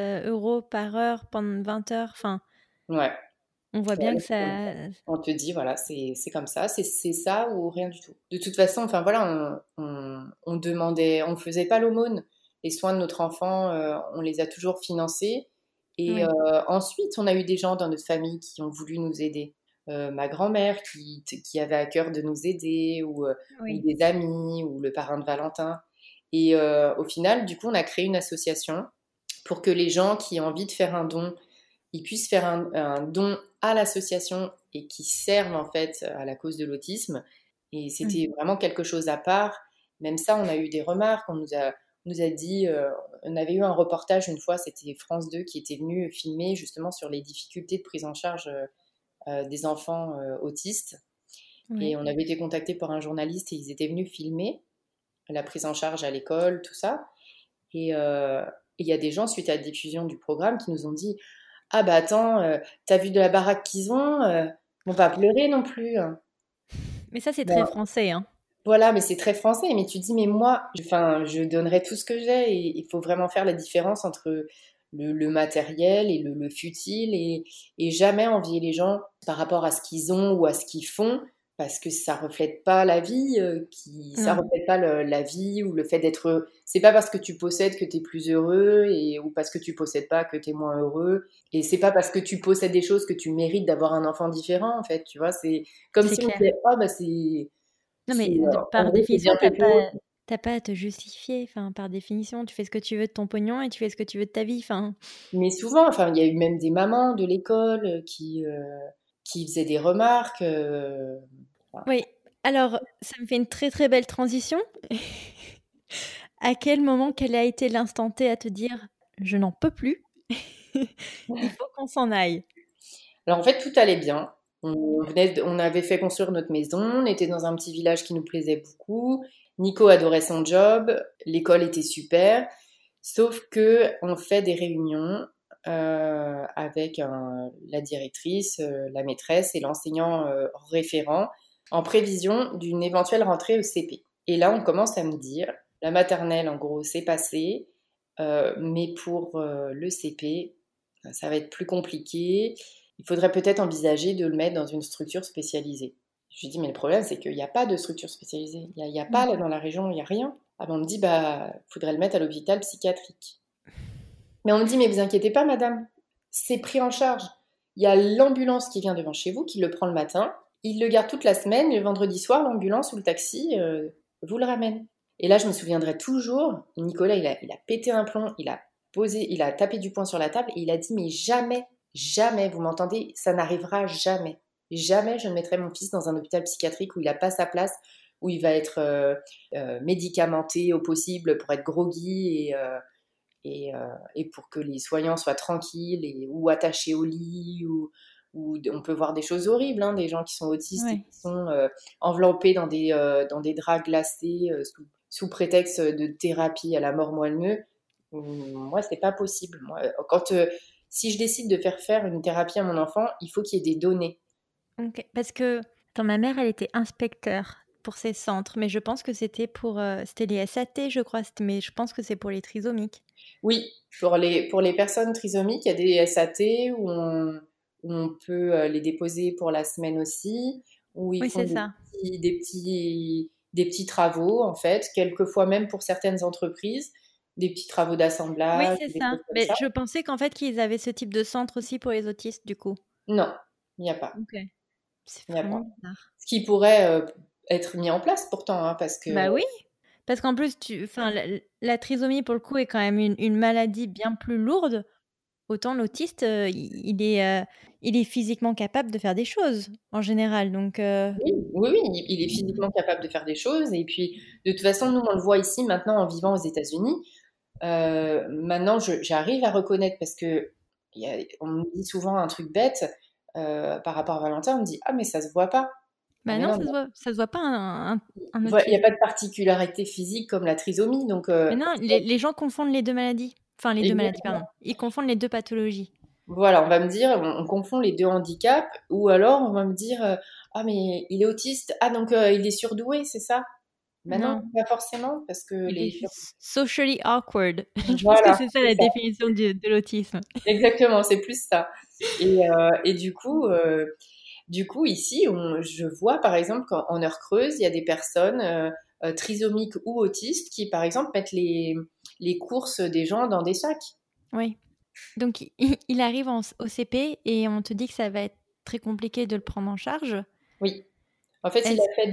€ par heure pendant 20 heures, enfin, ouais. on voit bien que ça On te dit, voilà, c'est comme ça, c'est ça ou rien du tout. De toute façon, enfin voilà, on demandait, on faisait pas l'aumône. Les soins de notre enfant, on les a toujours financés. Et oui, ensuite, on a eu des gens dans notre famille qui ont voulu nous aider. Ma grand-mère qui avait à cœur de nous aider, ou oui. des amis, ou le parrain de Valentin. Et au final, du coup, on a créé une association pour que les gens qui ont envie de faire un don, ils puissent faire un don à l'association et qui servent en fait à la cause de l'autisme. Et c'était Mmh. vraiment quelque chose à part. Même ça, on a eu des remarques. On nous a dit, on avait eu un reportage une fois, c'était France 2 qui était venu filmer justement sur les difficultés de prise en charge des enfants autistes. Et Ouais. on avait été contacté par un journaliste et ils étaient venus filmer la prise en charge à l'école, tout ça. Et il y a des gens, suite à la diffusion du programme, qui nous ont dit, ah bah attends, t'as vu de la baraque qu'ils ont, vont pas pleurer non plus, hein. Mais ça, c'est très Bon, français, hein. voilà, mais c'est très français. Mais tu dis, mais moi, enfin, je donnerai tout ce que j'ai. Et il faut vraiment faire la différence entre le matériel et le futile et jamais envier les gens par rapport à ce qu'ils ont ou à ce qu'ils font. Parce que ça reflète pas la vie, ça Non, reflète pas la vie ou le fait d'être heureux. C'est pas parce que tu possèdes que tu es plus heureux ou parce que tu possèdes pas que tu es moins heureux. Et c'est pas parce que tu possèdes des choses que tu mérites d'avoir un enfant différent, en fait. Tu vois, c'est comme c'est si on clair. disait, oh bah Non, mais en par gros, c'est définition, bien fait pour eux. tu pas à te justifier. Enfin, par définition, tu fais ce que tu veux de ton pognon et tu fais ce que tu veux de ta vie. Enfin, Mais souvent, enfin, il y a eu même des mamans de l'école qui faisaient des remarques. Voilà. oui. Alors, ça me fait une très, très belle transition. À quel moment, quel a été l'instant T à te dire: «Je n'en peux plus, il faut qu'on s'en aille»? Alors en fait, tout allait bien. On avait fait construire notre maison, on était dans un petit village qui nous plaisait beaucoup. Nico adorait son job, l'école était super, sauf que on fait des réunions avec la directrice, la maîtresse et l'enseignant référent en prévision d'une éventuelle rentrée au CP. Et là, on commence à me dire, la maternelle, en gros, c'est passé, mais pour le CP, ça va être plus compliqué. Il faudrait peut-être envisager de le mettre dans une structure spécialisée. Je lui dis, mais le problème, c'est qu'il n'y a pas de structure spécialisée. Il y a pas, Mmh. là, dans la région, il n'y a rien. Ah ben, on me dit, bah, il faudrait le mettre à l'hôpital psychiatrique. Mais on me dit, mais vous inquiétez pas, madame, c'est pris en charge. Il y a l'ambulance qui vient devant chez vous, qui le prend le matin, il le garde toute la semaine, et le vendredi soir, l'ambulance ou le taxi vous le ramène. Et là, je me souviendrai toujours, Nicolas, il a pété un plomb, il a tapé du poing sur la table et il a dit, mais jamais, jamais, vous m'entendez, ça n'arrivera jamais. Jamais je ne mettrai mon fils dans un hôpital psychiatrique où il n'a pas sa place, où il va être médicamenté au possible pour être groggy et pour que les soignants soient tranquilles ou attachés au lit ou on peut voir des choses horribles, hein, des gens qui sont autistes et Ouais. qui sont enveloppés dans des draps glacés sous prétexte de thérapie à la mort moelle-neu. Moi, c'est pas possible. Moi, si je décide de faire une thérapie à mon enfant, il faut qu'il y ait des données. OK. Parce que attends, ma mère, elle était inspecteur pour ces centres, mais je pense que c'était c'était les SAT, je crois, mais je pense que c'est pour les trisomiques. Oui, pour les personnes trisomiques, il y a des SAT où on peut les déposer pour la semaine aussi, où ils Oui, font c'est ça. des petits travaux, en fait, quelquefois même pour certaines entreprises, des petits travaux Oui, d'assemblage, c'est des ça. choses comme Mais ça. je pensais qu'en fait, qu'ils avaient ce type de centre aussi pour les autistes, du coup. Non, il n'y a pas. OK. C'est Il n'y a vraiment pas. bizarre. Ce qui pourrait être mis en place pourtant, hein, parce que Bah oui, parce qu'en plus, enfin, la trisomie, pour le coup, est quand même une maladie bien plus lourde. Autant l'autiste, il est physiquement capable de faire des choses, en général, donc oui, oui, oui, il est physiquement capable de faire des choses. Et puis, de toute façon, nous, on le voit ici maintenant en vivant aux États-Unis. Maintenant, j'arrive à reconnaître parce que on me dit souvent un truc bête par rapport à Valentin. On me dit: «Ah, mais ça se voit pas». Ah, bah mais non, non, ça se voit pas un il n'y a autiste. pas de particularité physique comme la trisomie. Donc, Mais non, les gens confondent les 2 maladies. Enfin, les 2 maladies, pardon. Ils confondent les 2 pathologies. voilà, on va me dire, on confond les deux handicaps, ou alors on va me dire, ah mais il est autiste, ah donc il est surdoué, c'est ça? Ben non, Non, pas forcément, parce que il est les juste socially awkward. Je pense que voilà, c'est ça c'est la ça, définition de l'autisme. exactement, c'est plus ça. Et du coup ici, je vois par exemple qu'en heure creuse, il y a des personnes trisomiques ou autistes qui par exemple mettent les courses des gens dans des sacs. Oui. Donc il arrive au CP et on te dit que ça va être très compliqué de le prendre en charge. Oui. En fait, il Est-ce a fait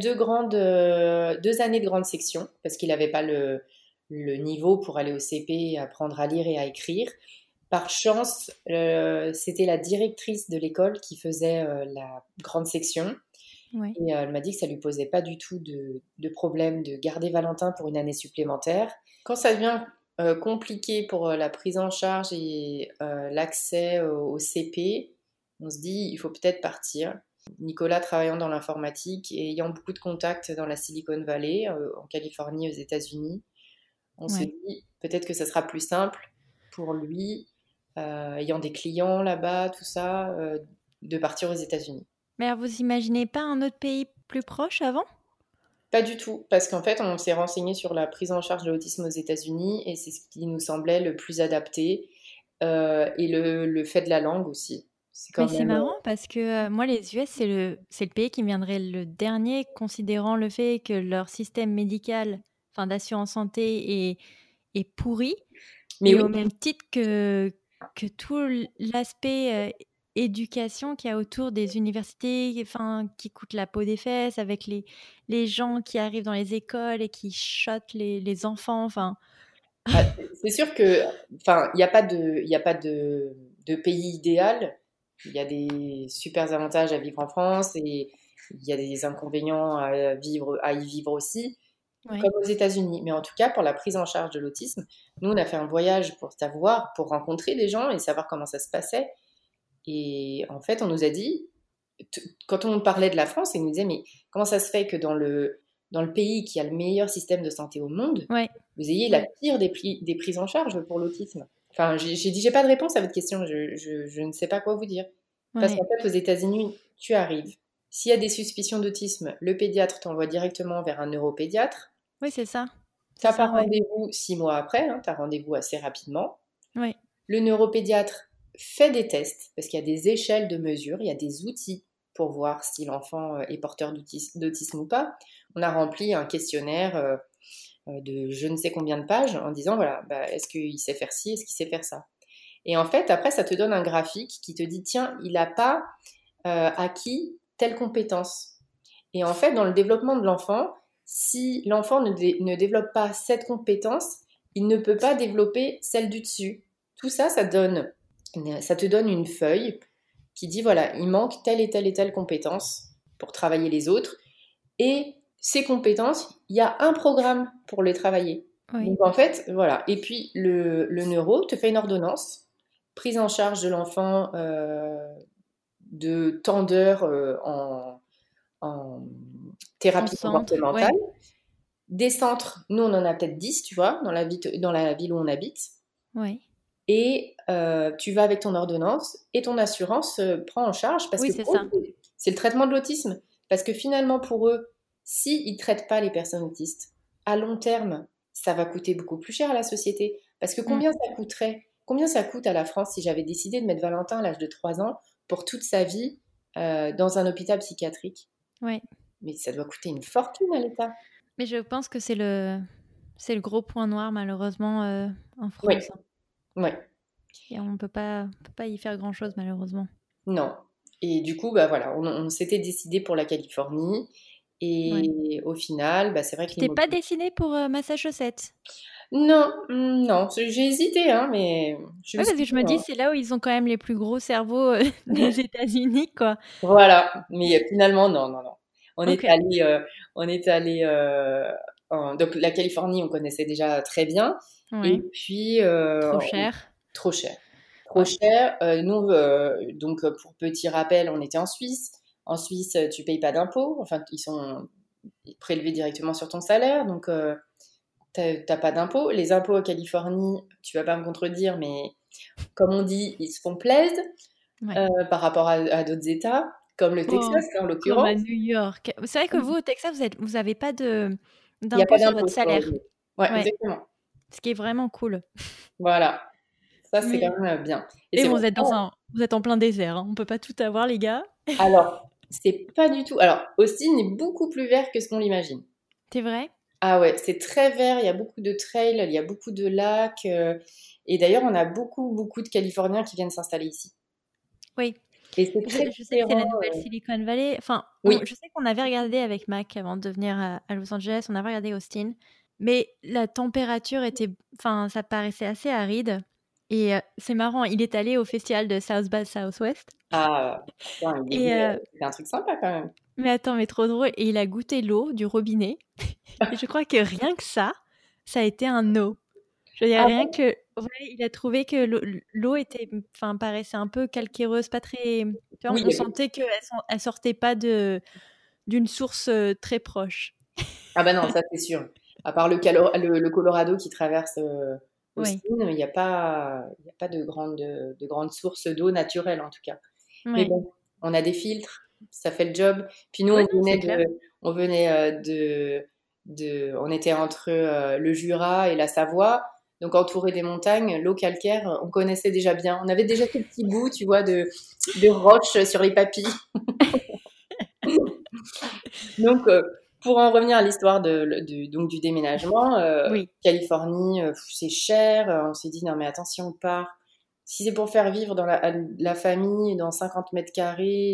2 années de grande section parce qu'il n'avait pas le niveau pour aller au CP et apprendre à lire et à écrire. Par chance, c'était la directrice de l'école qui faisait la grande section Ouais. et elle m'a dit que ça lui posait pas du tout de problème de garder Valentin pour une année supplémentaire. Quand ça devient compliqué pour la prise en charge et l'accès au CP, on se dit il faut peut-être partir. Nicolas travaillant dans l'informatique et ayant beaucoup de contacts dans la Silicon Valley, en Californie, aux États-Unis, on se Ouais. dit peut-être que ça sera plus simple pour lui, ayant des clients là-bas, tout ça, de partir aux États-Unis. Mais alors vous imaginez pas un autre pays plus proche avant? Pas du tout, parce qu'en fait, on s'est renseigné sur la prise en charge de l'autisme aux États-Unis et c'est ce qui nous semblait le plus adapté, et le fait de la langue aussi. C'est Mais quand c'est même. marrant parce que, moi les US c'est le pays qui me viendrait le dernier considérant le fait que leur système médical, enfin d'assurance santé est pourri Mais et oui, au même titre que tout l'aspect, éducation qu'il y a autour des universités, enfin qui coûte la peau des fesses avec les gens qui arrivent dans les écoles et qui chotent les enfants, enfin ah, c'est sûr que, enfin, il y a pas de pays idéal. Il y a des super avantages à vivre en France et il y a des inconvénients à y vivre aussi, ouais, comme aux États-Unis. Mais en tout cas, pour la prise en charge de l'autisme, nous, on a fait un voyage pour savoir, pour rencontrer des gens et savoir comment ça se passait. Et en fait, on nous a dit, quand on parlait de la France, ils nous disaient, mais comment ça se fait que dans le pays qui a le meilleur système de santé au monde, ouais, vous ayez la ouais, pire des prises en charge pour l'autisme? Enfin, j'ai dit, j'ai pas de réponse à votre question, je ne sais pas quoi vous dire. Parce ouais. qu'en fait, aux États-Unis, tu arrives. S'il y a des suspicions d'autisme, le pédiatre t'envoie directement vers un neuropédiatre. Oui, c'est ça. C'est T'as pas ça, ouais. rendez-vous 6 mois après, hein, t'as rendez-vous assez rapidement. Ouais. Le neuropédiatre fait des tests, parce qu'il y a des échelles de mesure, il y a des outils pour voir si l'enfant est porteur d'autisme ou pas. On a rempli un questionnaire de je ne sais combien de pages en disant, voilà, bah, est-ce qu'il sait faire ci, est-ce qu'il sait faire ça. Et en fait, après, ça te donne un graphique qui te dit, tiens, il n'a pas acquis telle compétence. Et en fait, dans le développement de l'enfant, si l'enfant ne développe pas cette compétence, il ne peut pas développer celle du dessus. Tout ça, ça te donne une feuille qui dit, voilà, il manque telle et telle et telle compétence pour travailler les autres. Et ces compétences, il y a un programme pour les travailler. Oui. Donc en fait, voilà. Et puis le neuro te fait une ordonnance, prise en charge de l'enfant de tant d'heures en En thérapie centre, ouais. comportementale. Des centres, nous on en a peut-être 10, tu vois, dans la ville où on habite. Ouais. Et tu vas avec ton ordonnance et ton assurance prend en charge parce Oui, que c'est pour eux, ça. c'est le traitement de l'autisme. Parce que finalement, pour eux, si ils ne traitent pas les personnes autistes, à long terme, ça va coûter beaucoup plus cher à la société. Parce que Mm. combien ça coûte à la France si j'avais décidé de mettre Valentin à l'âge de 3 ans pour toute sa vie dans un hôpital psychiatrique? Ouais. Mais ça doit coûter une fortune à l'État. Mais je pense que c'est le gros point noir malheureusement en Oui, France, hein. oui, Et on peut pas y faire grand-chose malheureusement. non. Et du coup, bah voilà, on s'était décidé pour la Californie. Ouais. Et au final, bah, c'est vrai que Tu t'es pas décidé pour Massachusetts? Non, non, j'ai hésité, hein, mais je me Ouais, suis parce que dit, je me dis, c'est là où ils ont quand même les plus gros cerveaux des États-Unis, quoi. voilà. Mais finalement, non, non, non. On est Ok. allé, on est allé, donc la Californie, on connaissait déjà très bien. Et Ouais. puis, Trop cher. trop cher. Trop Ouais. cher. Nous, donc, pour petit rappel, on était en Suisse. En Suisse, tu payes pas d'impôts. Enfin, ils sont prélevés directement sur ton salaire. Donc, t'as pas d'impôts. Les impôts en Californie, tu vas pas me contredire, mais comme on dit, ils se font plaisir Ouais. par rapport à d'autres États, comme le Oh, Texas en comme à l'occurrence. New York. C'est vrai que vous, au Texas, vous avez pas Il n'y a pas d'impôt sur d'impôt votre sur salaire. Ouais, Ouais. exactement. Ce qui est vraiment cool. Voilà. Ça, c'est Mais, quand même bien. Et mais c'est bon, pour ça. vous êtes en plein désert, hein. On peut pas tout avoir, les gars. Alors, c'est pas du tout. Alors, Austin est beaucoup plus vert que ce qu'on l'imagine. C'est vrai? Ah ouais, c'est très vert. Il y a beaucoup de trails, il y a beaucoup de lacs. Et d'ailleurs, on a beaucoup, beaucoup de Californiens qui viennent s'installer ici. Oui. Et c'est très Je sais que c'est la différent. nouvelle Silicon Valley. Enfin, Oui. je sais qu'on avait regardé avec Mac avant de venir à Los Angeles, on avait regardé Austin, mais la température était, enfin, ça paraissait assez aride. Et c'est marrant, il est allé au festival de South by Southwest. Ah, putain, Et c'est un truc sympa quand même. mais attends, mais trop drôle. Et il a goûté l'eau du robinet. Et je crois que rien que ça a été un no. Je veux dire, Ah rien bon? que, ouais, il a trouvé que l'eau était, enfin, paraissait un peu calcaireuse, pas très. Tu vois, Oui, on sentait qu'elle elle sortait pas d'une source très proche. ah bah non, ça c'est sûr. À part le Colorado qui traverse Oui, Austin, il y a pas de grande source d'eau naturelle en tout cas. Mais oui. bon, on a des filtres, ça fait le job. Puis nous, Ouais, non, c'est clair. on venait on était entre le Jura et la Savoie, donc entouré des montagnes, l'eau calcaire, on connaissait déjà bien. On avait déjà ce petit bout, tu vois, de roches sur les papilles. Donc, pour en revenir à l'histoire donc du déménagement, Oui, Californie, c'est cher. On s'est dit, non mais attends, si on part, si c'est pour faire vivre dans la famille dans 50 mètres carrés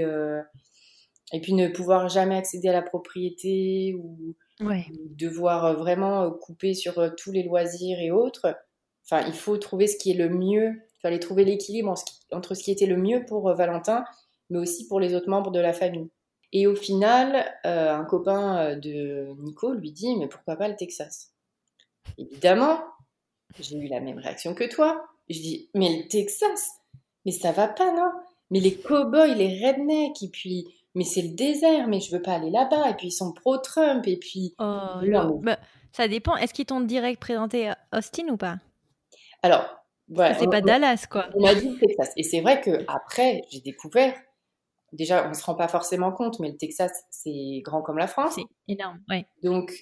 et puis ne pouvoir jamais accéder à la propriété ouais, ou devoir vraiment couper sur tous les loisirs et autres, enfin, il faut trouver ce qui est le mieux. Il fallait trouver l'équilibre entre ce qui était le mieux pour Valentin, mais aussi pour les autres membres de la famille. Et au final, un copain de Nico lui dit, mais pourquoi pas le Texas? Évidemment, j'ai eu la même réaction que toi. Je dis, mais le Texas, mais ça va pas, non? Mais les cow-boys, les rednecks, et puis, mais c'est le désert, mais je veux pas aller là-bas, et puis ils sont pro-Trump, et puis, oh, non, mais bah, ça dépend. Est-ce qu'ils t'ont direct présenté Austin ou pas? alors, Parce que voilà, c'est pas Dallas, quoi. on m'a dit le Texas. Et c'est vrai que après, j'ai découvert, déjà, on se rend pas forcément compte, mais le Texas, c'est grand comme la France. C'est énorme, ouais. Donc,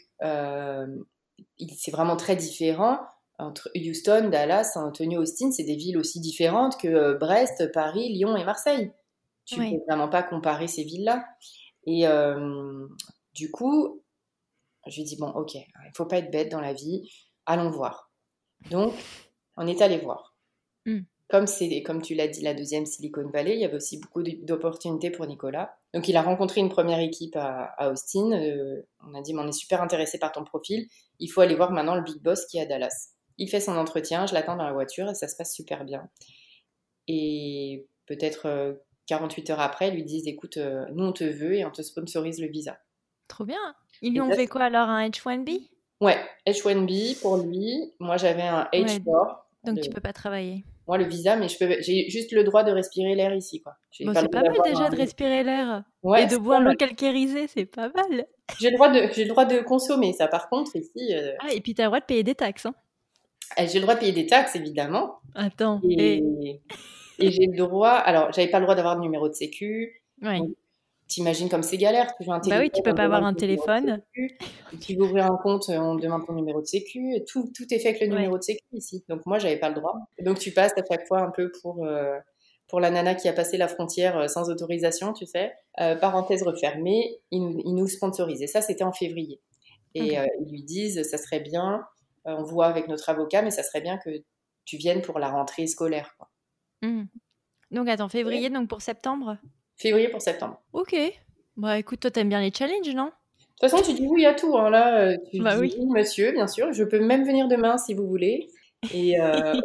c'est vraiment très différent entre Houston, Dallas, San Antonio, Austin. C'est des villes aussi différentes que Brest, Paris, Lyon et Marseille. Tu peux Ouais. vraiment pas comparer ces villes-là. Et du coup, je lui ai dit, bon, ok, il faut pas être bête dans la vie, allons voir. Donc, on est allé voir. Mm. Comme tu l'as dit, la deuxième Silicon Valley, il y avait aussi beaucoup d'opportunités pour Nicolas. Donc, il a rencontré une première équipe à Austin. On a dit, mais on est super intéressé par ton profil. Il faut aller voir maintenant le big boss qui est à Dallas. Il fait son entretien, je l'attends dans la voiture et ça se passe super bien. Et peut-être 48 heures après, ils lui disent, écoute, nous on te veut et on te sponsorise le visa. Trop bien. Ils lui Et ont ça, fait quoi alors, un H1B? ouais, H1B pour lui. Moi, j'avais un Ouais, H4. donc tu peux pas travailler. Moi, le visa, mais j'ai juste le droit de respirer l'air ici, quoi. J'ai Bon, pas c'est le pas droit mal d'avoir déjà un... de respirer l'air et Ouais, de c'est boire pas l'eau mal. calcarisée, c'est pas mal. J'ai le droit de consommer ça. Par contre, ici, Ah, et puis t'as le droit de payer des taxes, hein. j'ai le droit de payer des taxes, évidemment. Attends, Et, et j'ai le droit... Alors, j'avais pas le droit d'avoir de numéro de sécu. Donc, ouais. T'imagines comme c'est galère, tu veux un Bah oui, tu téléphone, peux on te pas avoir demande un ton numéro de téléphone. sécu. Tu veux ouvrir un compte, on te demande ton numéro de sécu. Tout est fait avec le Ouais. numéro de sécu ici. Donc moi, j'avais pas le droit. Et donc tu passes à chaque fois un peu pour la nana qui a passé la frontière sans autorisation, tu sais. Parenthèse refermée, ils nous sponsorisent. Et ça, c'était en février. Et OK. ils lui disent, ça serait bien, on voit avec notre avocat, mais ça serait bien que tu viennes pour la rentrée scolaire, quoi. Mmh. Donc attends, février, donc pour septembre? Février pour septembre. OK. Bah écoute, toi, t'aimes bien les challenges, non? De toute façon, tu dis oui à tout, hein. Là, tu Bah dis oui. oui, monsieur, bien sûr. Je peux même venir demain si vous voulez. Et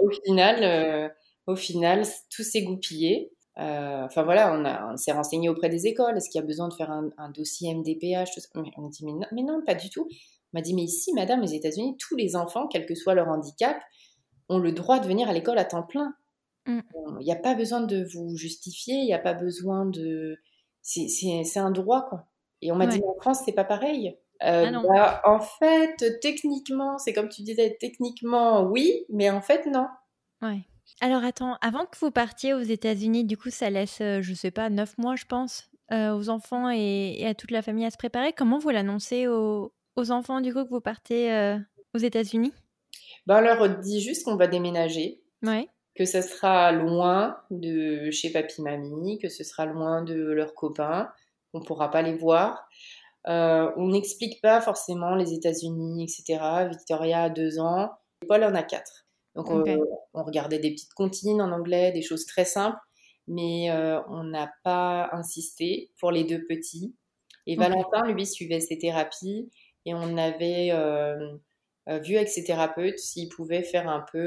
au final, tout s'est goupillé. Enfin voilà, on s'est renseigné auprès des écoles. Est-ce qu'il y a besoin de faire un dossier MDPH, tout ça. Mais on me dit mais non, pas du tout. On m'a dit mais ici, madame, aux États-Unis, tous les enfants, quel que soit leur handicap, ont le droit de venir à l'école à temps plein. Mmh. Il n'y a pas besoin de vous justifier, il n'y a pas besoin de... C'est un droit, quoi. Et on m'a dit, Ouais. mais en France, c'est pas pareil. Ah non. Bah, en fait, techniquement, c'est comme tu disais, techniquement, oui, mais en fait, non. Ouais. Alors attends, avant que vous partiez aux États-Unis, du coup, ça laisse, je sais pas, 9 mois, je pense, aux enfants et à toute la famille à se préparer. Comment vous l'annoncez aux enfants, du coup, que vous partez, aux États-Unis? Ben, on leur dit juste qu'on va déménager, Ouais. que ça sera loin de chez papy-mamie, que ce sera loin de leurs copains, qu'on pourra pas les voir. On n'explique pas forcément les États-Unis, etc. Victoria a 2 ans, Paul en a 4. Donc OK. on regardait des petites comptines en anglais, des choses très simples, mais on n'a pas insisté pour les 2 petits. Et OK. Valentin, lui, suivait ses thérapies et on avait vu avec ses thérapeutes s'il pouvait faire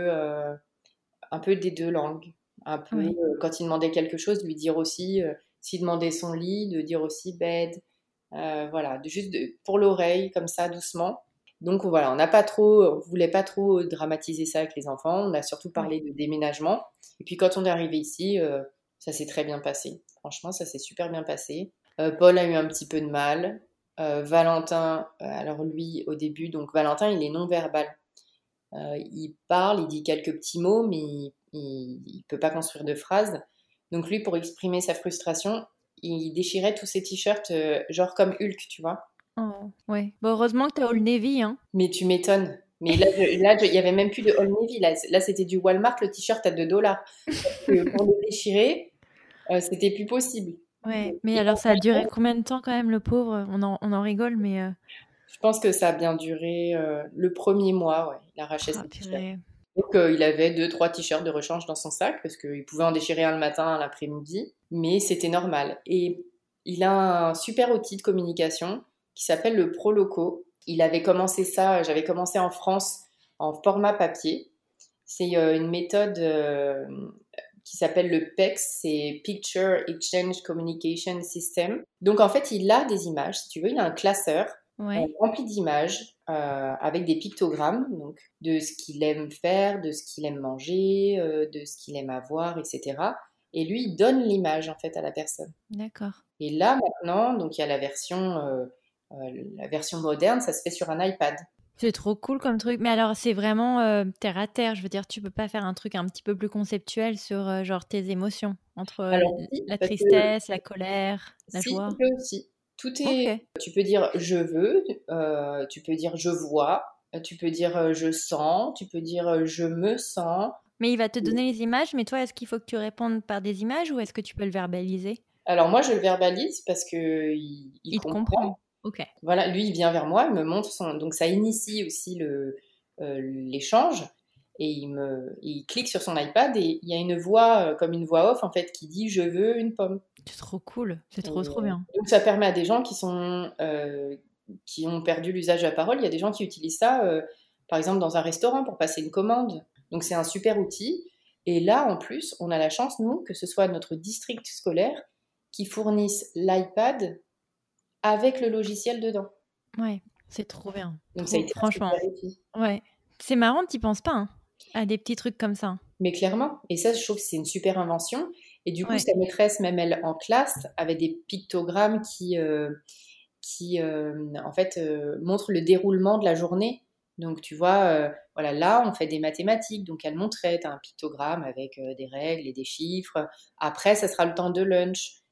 un peu des 2 langues. Un peu, Ouais. quand il demandait quelque chose, lui dire aussi, s'il demandait son lit, de dire aussi bed. Voilà, pour l'oreille, comme ça, doucement. Donc voilà, on voulait pas trop dramatiser ça avec les enfants. On a surtout Ouais. parlé de déménagement. Et puis quand on est arrivé ici, ça s'est très bien passé. Franchement, ça s'est super bien passé. Paul a eu un petit peu de mal. Valentin, alors lui, au début, donc Valentin, il est non-verbal. Il parle, il dit quelques petits mots, mais il peut pas construire de phrases. Donc lui, pour exprimer sa frustration, il déchirait tous ses t-shirts, genre comme Hulk, tu vois. Oh, ouais. Bon, heureusement que tu as Old Navy, hein. Mais tu m'étonnes. Mais il y avait même plus de Old Navy. Là, c'était du Walmart, le t-shirt à 2 $. Parce que pour le déchirer, c'était plus possible. Ouais. Mais Et alors, ça a duré combien de temps quand même, le pauvre? On en rigole, mais je pense que ça a bien duré le premier mois, ouais. Il arrachait ah ses t-shirts. purée. Donc, il avait 2, 3 t-shirts de rechange dans son sac parce qu'il pouvait en déchirer un le matin, un l'après-midi, mais c'était normal. Et il a un super outil de communication qui s'appelle le Proloco. Il avait commencé ça, j'avais commencé en France en format papier. C'est une méthode qui s'appelle le PEX, c'est Picture Exchange Communication System. Donc en fait, il a des images, si tu veux, il a un classeur Ouais. rempli d'images avec des pictogrammes, donc de ce qu'il aime faire, de ce qu'il aime manger, de ce qu'il aime avoir, etc. Et lui, il donne l'image en fait à la personne. D'accord. Et là maintenant, donc il y a la version moderne, ça se fait sur un iPad. C'est trop cool comme truc. Mais alors, c'est vraiment terre à terre. Je veux dire, tu peux pas faire un truc un petit peu plus conceptuel sur genre tes émotions, entre Alors si, la parce que tristesse, la colère, la si tu joie. peux aussi. Ok. Tu peux dire je veux, tu peux dire je vois, tu peux dire je sens, tu peux dire je me sens. Mais il va te donner les images, mais toi, est-ce qu'il faut que tu répondes par des images ou est-ce que tu peux le verbaliser? Alors moi je le verbalise parce que il Il te comprend. comprend. Ok. Voilà, lui il vient vers moi, il me montre donc ça initie aussi l'échange et il clique sur son iPad et il y a une voix comme une voix off en fait qui dit je veux une pomme. C'est trop cool. C'est Et, trop, trop bien. donc ça permet à des gens qui ont perdu l'usage de la parole, il y a des gens qui utilisent ça, par exemple dans un restaurant pour passer une commande. Donc c'est un super outil. Et là, en plus, on a la chance, nous, que ce soit notre district scolaire qui fournisse l'iPad avec le logiciel dedans. Ouais. C'est trop bien. Donc ça a Trop, été un super franchement. outil. Ouais. C'est marrant, t'y penses pas, hein, à des petits trucs comme ça. Mais clairement, et ça, je trouve que c'est une super invention. Et du coup, Ouais. sa maîtresse, même elle, en classe, avait des pictogrammes qui en fait, montrent le déroulement de la journée. Donc, tu vois, voilà, là, on fait des mathématiques. Donc, elle montrait, tu as un pictogramme avec des règles et des chiffres. Après, ça sera le temps de lunch.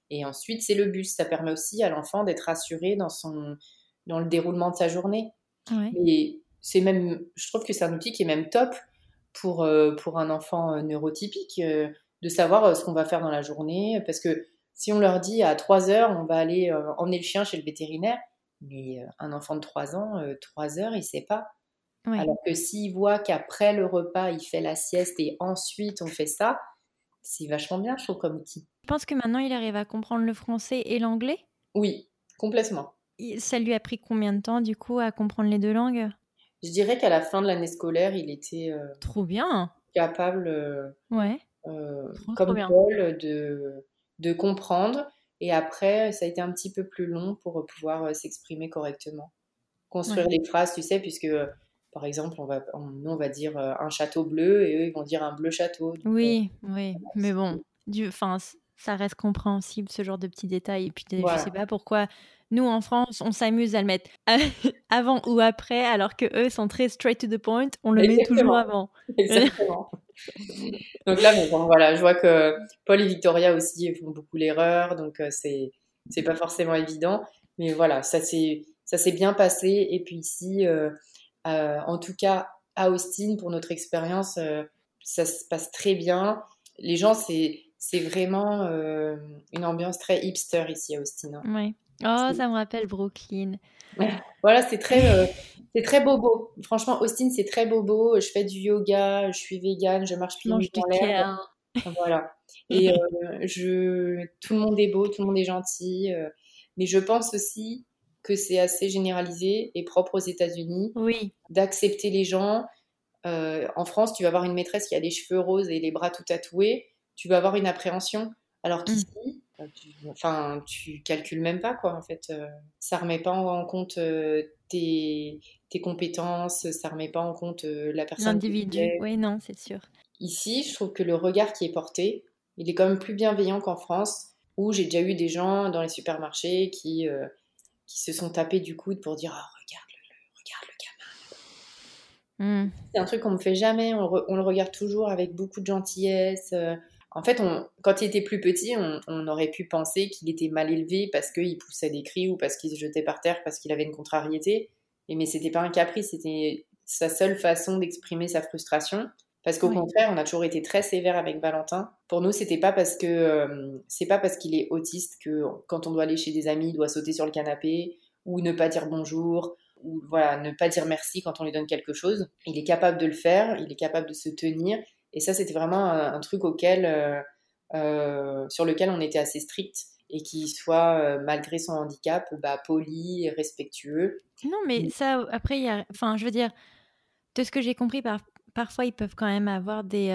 Et ensuite, c'est le bus. Ça permet aussi à l'enfant d'être rassuré dans le déroulement de sa journée. Ouais. Et je trouve que c'est un outil qui est même top pour un enfant neurotypique, de savoir ce qu'on va faire dans la journée. Parce que si on leur dit à 3 heures, on va aller emmener le chien chez le vétérinaire, mais un enfant de 3 ans, 3 heures, il sait pas. Ouais. Alors que s'il voit qu'après le repas, il fait la sieste et ensuite on fait ça, c'est vachement bien, je trouve, comme outil. Je pense que maintenant il arrive à comprendre le français et l'anglais? Oui, complètement. Ça lui a pris combien de temps du coup à comprendre les 2 langues? Je dirais qu'à la fin de l'année scolaire, il était Trop bien! capable, Ouais, trop, trop comme bien. Paul, de comprendre. Et après, ça a été un petit peu plus long pour pouvoir s'exprimer correctement. Construire Ouais. les phrases, tu sais, puisque, par exemple, nous, on va dire un château bleu et eux, ils vont dire un bleu château. Donc, Oui, oui, mais bon, enfin, ça reste compréhensible ce genre de petits détails et puis je sais voilà, pas pourquoi nous en France, on s'amuse à le mettre avant ou après alors que eux sont très straight to the point, on le met toujours exactement, avant. exactement. Donc là, bon, voilà, je vois que Paul et Victoria aussi font beaucoup l'erreur, donc c'est pas forcément évident. Mais voilà, ça s'est bien passé. Et puis ici, en tout cas, à Austin, pour notre expérience, ça se passe très bien. Les gens, c'est vraiment une ambiance très hipster ici à Austin, hein. Ouais. Oh, ça me rappelle Brooklyn. Voilà, c'est très bobo. Franchement, Austin, c'est très bobo. Je fais du yoga, je suis végane, je marche Je pieds nus mange dans du l'herbe. kale. Voilà. Et tout le monde est beau, tout le monde est gentil. Mais je pense aussi que c'est assez généralisé et propre aux États-Unis Oui. d'accepter les gens. En France, tu vas avoir une maîtresse qui a les cheveux roses et les bras tout tatoués, tu vas avoir une appréhension. Alors Mmh. qu'ici, tu calcules même pas, quoi, en fait. Ça remet pas en compte tes compétences, ça remet pas en compte la personne que tu L'individu. es. Oui, non, c'est sûr. Ici, je trouve que le regard qui est porté, il est quand même plus bienveillant qu'en France, où j'ai déjà eu des gens dans les supermarchés qui se sont tapés du coude pour dire «Ah, regarde le gamin». Mmh. C'est un truc qu'on ne fait jamais, on le regarde toujours avec beaucoup de gentillesse. En fait, quand il était plus petit, on aurait pu penser qu'il était mal élevé parce qu'il poussait des cris ou parce qu'il se jetait par terre parce qu'il avait une contrariété. Mais c'était pas un caprice, c'était sa seule façon d'exprimer sa frustration. Parce qu'au Oui. contraire, on a toujours été très sévère avec Valentin. Pour nous, c'est pas parce qu'il est autiste que quand on doit aller chez des amis, il doit sauter sur le canapé ou ne pas dire bonjour ou voilà, ne pas dire merci quand on lui donne quelque chose. Il est capable de le faire, il est capable de se tenir. Et ça, c'était vraiment un truc sur lequel on était assez strict et qui soit, malgré son handicap, bah, poli et respectueux. Non, mais ça, après, enfin, je veux dire, de ce que j'ai compris, parfois, ils peuvent quand même avoir des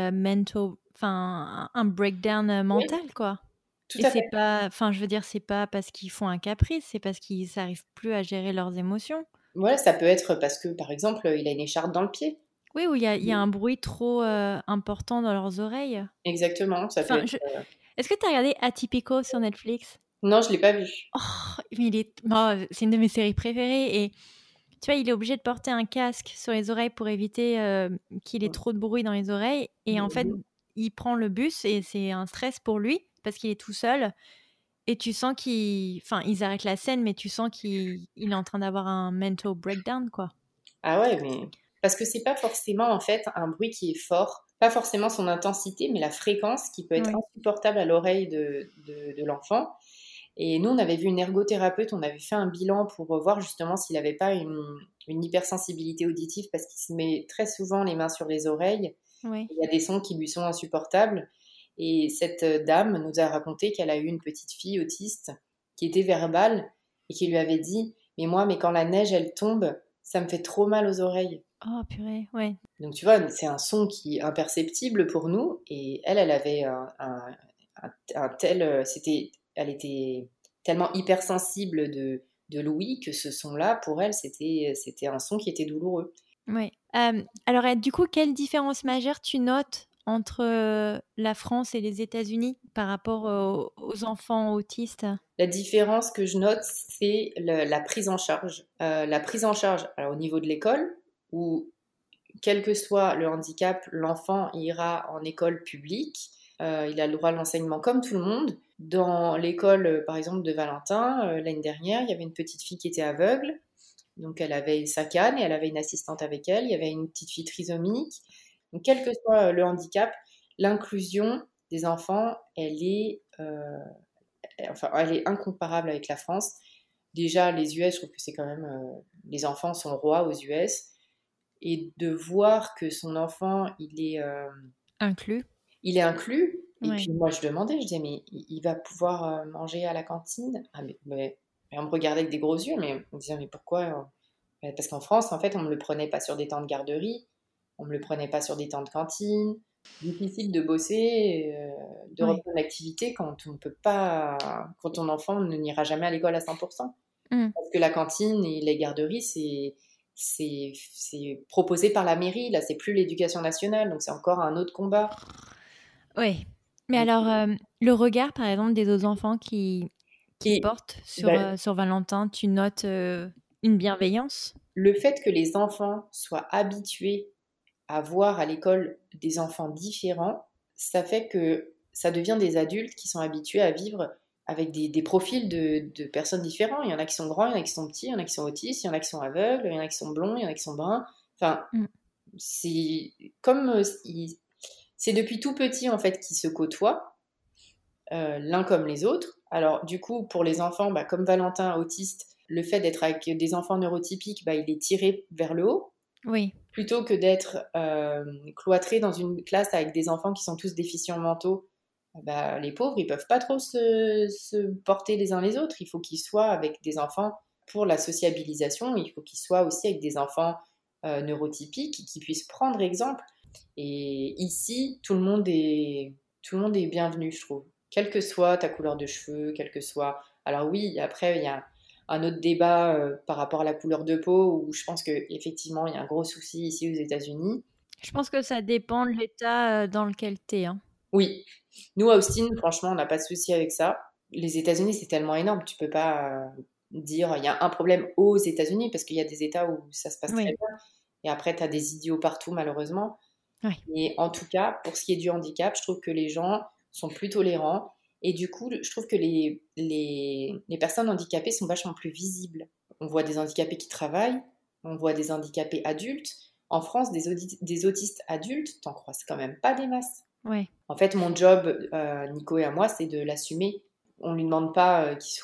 enfin, un breakdown Oui, mental, quoi. tout Et à c'est fait. pas, enfin, je veux dire, c'est pas parce qu'ils font un caprice, c'est parce qu'ils n'arrivent plus à gérer leurs émotions. Voilà, ça peut être parce que, par exemple, il a une écharpe dans le pied. Oui, où il y a un bruit trop important dans leurs oreilles. Exactement, ça peut Enfin, être. est-ce que tu as regardé Atypico sur Netflix? Non, je l'ai pas vu. Oh, mais c'est une de mes séries préférées et tu vois, il est obligé de porter un casque sur les oreilles pour éviter, qu'il ait trop de bruit dans les oreilles et en fait, Mhm. il prend le bus et c'est un stress pour lui parce qu'il est tout seul et tu sens ils arrêtent la scène, mais tu sens qu'il est en train d'avoir un mental breakdown, quoi. Ah ouais, mais parce que c'est pas forcément en fait un bruit qui est fort, pas forcément son intensité, mais la fréquence qui peut être Oui. insupportable à l'oreille de l'enfant. Et nous, on avait vu une ergothérapeute, on avait fait un bilan pour voir justement s'il n'avait pas une hypersensibilité auditive parce qu'il se met très souvent les mains sur les oreilles. Oui. Il y a des sons qui lui sont insupportables. Et cette dame nous a raconté qu'elle a eu une petite fille autiste qui était verbale et qui lui avait dit mais quand la neige elle tombe, ça me fait trop mal aux oreilles. Oh purée, ouais. Donc tu vois, c'est un son qui est imperceptible pour nous et elle avait un tel, elle était tellement hypersensible de l'ouïe que ce son-là, pour elle, c'était un son qui était douloureux. Ouais. Alors, du coup, quelle différence majeure tu notes entre, la France et les États-Unis par rapport aux enfants autistes? La différence que je note, c'est la prise en charge. La prise en charge, alors, au niveau de l'école, où quel que soit le handicap, l'enfant ira en école publique. Il a le droit à l'enseignement comme tout le monde. Dans l'école, par exemple, de Valentin, l'année dernière, il y avait une petite fille qui était aveugle. Donc, elle avait sa canne et elle avait une assistante avec elle. Il y avait une petite fille trisomique. Donc, quel que soit le handicap, l'inclusion des enfants, elle est incomparable avec la France. Déjà, les US, je trouve que c'est quand même... les enfants sont rois aux US. Et de voir que son enfant, Inclus. il est inclus. Et Ouais. puis moi, je demandais, je disais, mais il va pouvoir manger à la cantine? Ah, mais on me regardait avec des gros yeux, mais on me disait, mais pourquoi? Parce qu'en France, en fait, on ne me le prenait pas sur des temps de garderie, on ne me le prenait pas sur des temps de cantine. Difficile de bosser, de Ouais. reprendre l'activité quand on ne peut pas, quand ton enfant ne n'ira jamais à l'école à 100%. Mmh. Parce que la cantine et les garderies, c'est proposé par la mairie, là, c'est plus l'éducation nationale, donc c'est encore un autre combat. Ouais. Mais alors, le regard, par exemple, des autres enfants qui Et portent ben, sur Valentin, tu notes, une bienveillance? le fait que les enfants soient habitués à voir à l'école des enfants différents, ça fait que ça devient des adultes qui sont habitués à vivre avec des profils de personnes différents. Il y en a qui sont grands, il y en a qui sont petits, il y en a qui sont autistes, il y en a qui sont aveugles, il y en a qui sont blonds, il y en a qui sont bruns. Enfin, Mmh. c'est comme c'est depuis tout petit en fait qu'ils se côtoient, l'un comme les autres. Alors du coup, pour les enfants, bah, comme Valentin, autiste, le fait d'être avec des enfants neurotypiques, bah, il est tiré vers le haut Oui. plutôt que d'être cloîtré dans une classe avec des enfants qui sont tous déficients mentaux. Bah, les pauvres, ils peuvent pas trop se porter les uns les autres. Il faut qu'ils soient avec des enfants pour la sociabilisation. Il faut qu'ils soient aussi avec des enfants neurotypiques qui puissent prendre exemple. Et ici, tout le monde est bienvenu, je trouve. Quelle que soit ta couleur de cheveux, quel que soit... Alors oui, après, il y a un autre débat par rapport à la couleur de peau où je pense qu'effectivement, il y a un gros souci ici aux États-Unis. Je pense que ça dépend de l'état, dans lequel tu es, hein. Oui, nous à Austin, franchement, on n'a pas de souci avec ça. Les États-Unis, c'est tellement énorme, tu peux pas dire il y a un problème aux États-Unis parce qu'il y a des États où ça se passe très Oui. bien. Et après, tu as des idiots partout, malheureusement. Ouais. Et en tout cas, pour ce qui est du handicap, je trouve que les gens sont plus tolérants. Et du coup, je trouve que les personnes handicapées sont vachement plus visibles. On voit des handicapés qui travaillent, on voit des handicapés adultes. En France, des autistes adultes, t'en croises quand même pas des masses. Ouais. En fait, mon job, Nico et à moi, c'est de l'assumer. On lui demande pas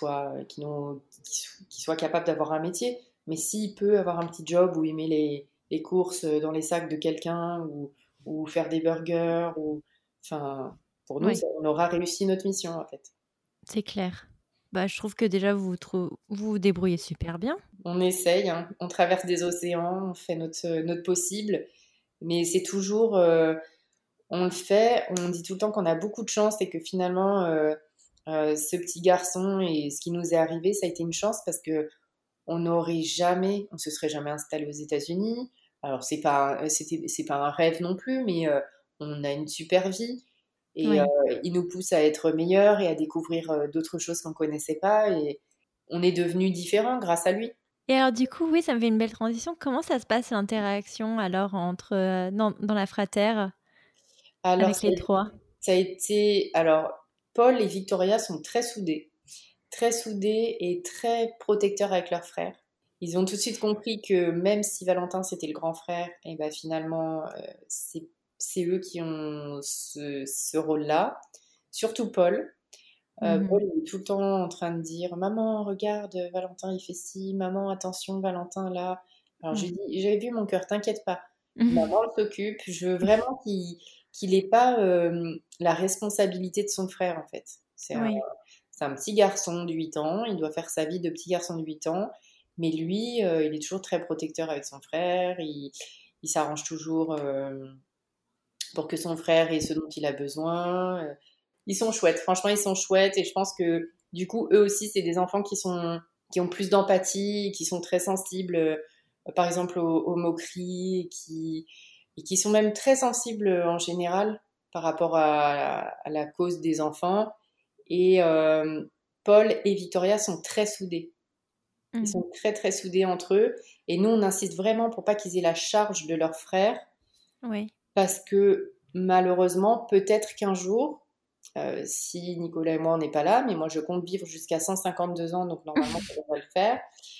qu'il soit capable d'avoir un métier, mais s'il peut avoir un petit job où il met les courses dans les sacs de quelqu'un ou faire des burgers, enfin, pour nous, Ouais, on aura réussi notre mission en fait. c'est clair. Bah, je trouve que déjà vous vous débrouillez super bien. On essaye, hein. On traverse des océans, on fait notre possible, mais c'est toujours, on le fait, on dit tout le temps qu'on a beaucoup de chance et que finalement, ce petit garçon et ce qui nous est arrivé, ça a été une chance parce que on se serait jamais installé aux États-Unis. Alors c'est pas un rêve non plus, mais on a une super vie et Oui. il nous pousse à être meilleurs et à découvrir d'autres choses qu'on connaissait pas et on est devenu différents grâce à lui. Et alors du coup, oui, ça me fait une belle transition. Comment ça se passe l'interaction alors entre, dans la fratère Alors avec les 3? ça a été, alors Paul et Victoria sont très soudés et très protecteurs avec leurs frères. Ils ont tout de suite compris que même si Valentin c'était le grand frère, et ben finalement c'est eux qui ont ce rôle-là. Surtout Paul. Mmh. Paul il est tout le temps en train de dire maman regarde Valentin il fait ci, maman attention Valentin là. Alors je lui Ouais. dis j'ai vu mon cœur, t'inquiète pas, maman s'occupe. Je veux vraiment qu'il ait pas la responsabilité de son frère en fait. Oui. C'est un petit garçon de 8 ans, il doit faire sa vie de petit garçon de 8 ans, mais lui, il est toujours très protecteur avec son frère, il s'arrange toujours pour que son frère ait ce dont il a besoin. Ils sont chouettes, franchement, ils sont chouettes, et je pense que du coup, eux aussi, c'est des enfants qui ont plus d'empathie, qui sont très sensibles, par exemple, aux moqueries, et qui sont même très sensibles en général par rapport à la cause des enfants. Et Paul et Victoria sont très soudés. Ils Mmh. sont très très soudés entre eux. Et nous, on insiste vraiment pour pas qu'ils aient la charge de leur frère, Oui. parce que malheureusement, peut-être qu'un jour, si Nicolas et moi on n'est pas là, mais moi je compte vivre jusqu'à 152 ans, donc normalement ça devrait le faire.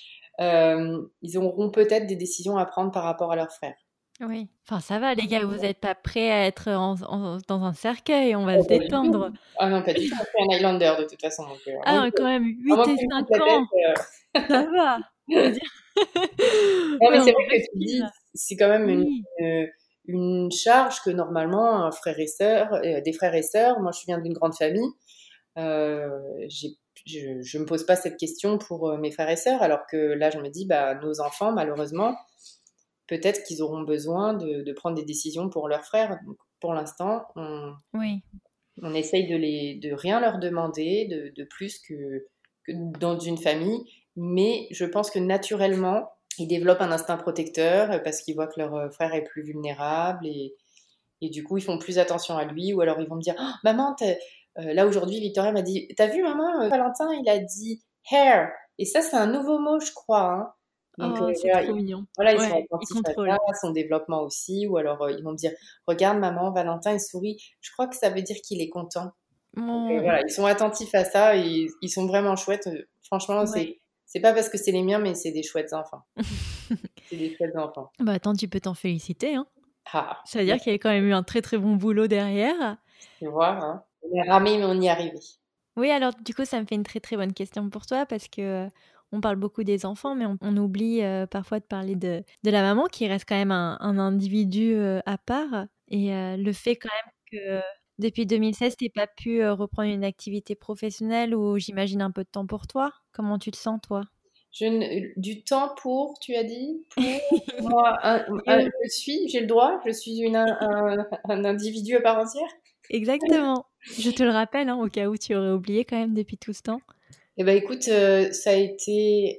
Ils auront peut-être des décisions à prendre par rapport à leurs frères. Oui. Enfin, ça va, les gars, vous n'êtes pas prêts à être dans un cercueil, on va Oh, se pas du détendre. tout. Ah non, pas du tout, on fait un Highlander de toute façon, donc Ah, quand même, à 8 moins que et tu me coupes 5 la tête. ans, ça va. Je veux dire, Non, mais ouais, c'est on vrai que tu respire. dis, c'est quand même Oui, une charge que normalement, des frères et sœurs, moi je viens d'une grande famille, euh, je me pose pas cette question pour mes frères et sœurs, alors que là je me dis, bah, nos enfants, malheureusement, peut-être qu'ils auront besoin de prendre des décisions pour leurs frères. Donc, pour l'instant, oui, on essaye de rien leur demander de plus que dans une famille, mais je pense que naturellement, ils développent un instinct protecteur parce qu'ils voient que leur frère est plus vulnérable et du coup, ils font plus attention à lui ou alors ils vont me dire oh, maman, là aujourd'hui, Victoria m'a dit t'as vu maman, Valentin, il a dit hair et ça, c'est un nouveau mot, je crois. Hein. Donc oh, c'est voilà, trop mignon. voilà, ils sont Ouais, il attentifs à ça, contrôle. son développement aussi, ou alors ils vont me dire regarde maman, Valentin, il sourit, je crois que ça veut dire qu'il est content. Donc Mon... voilà, ils sont attentifs à ça et ils sont vraiment chouettes. Franchement, Ouais. c'est pas parce que c'est les miens, mais c'est des chouettes enfants. C'est des chouettes enfants. Bah attends, tu peux t'en féliciter, hein. Ah, Ça veut dire merci, qu'il y a quand même eu un très très bon boulot derrière. tu vois, hein. On est ramé, mais on y est arrivé. Oui, alors du coup, ça me fait une très très bonne question pour toi parce que on parle beaucoup des enfants, mais on oublie parfois de parler de la maman qui reste quand même un individu à part. Et le fait quand même que depuis 2016, tu pas pu reprendre une activité professionnelle ou j'imagine un peu de temps pour toi. Comment tu te sens, toi? Du temps pour, tu as dit, pour moi, Euh, j'ai le droit, je suis un individu à part entière. Exactement. Je te le rappelle, hein, au cas où tu aurais oublié quand même depuis tout ce temps. Eh ben écoute, ça a été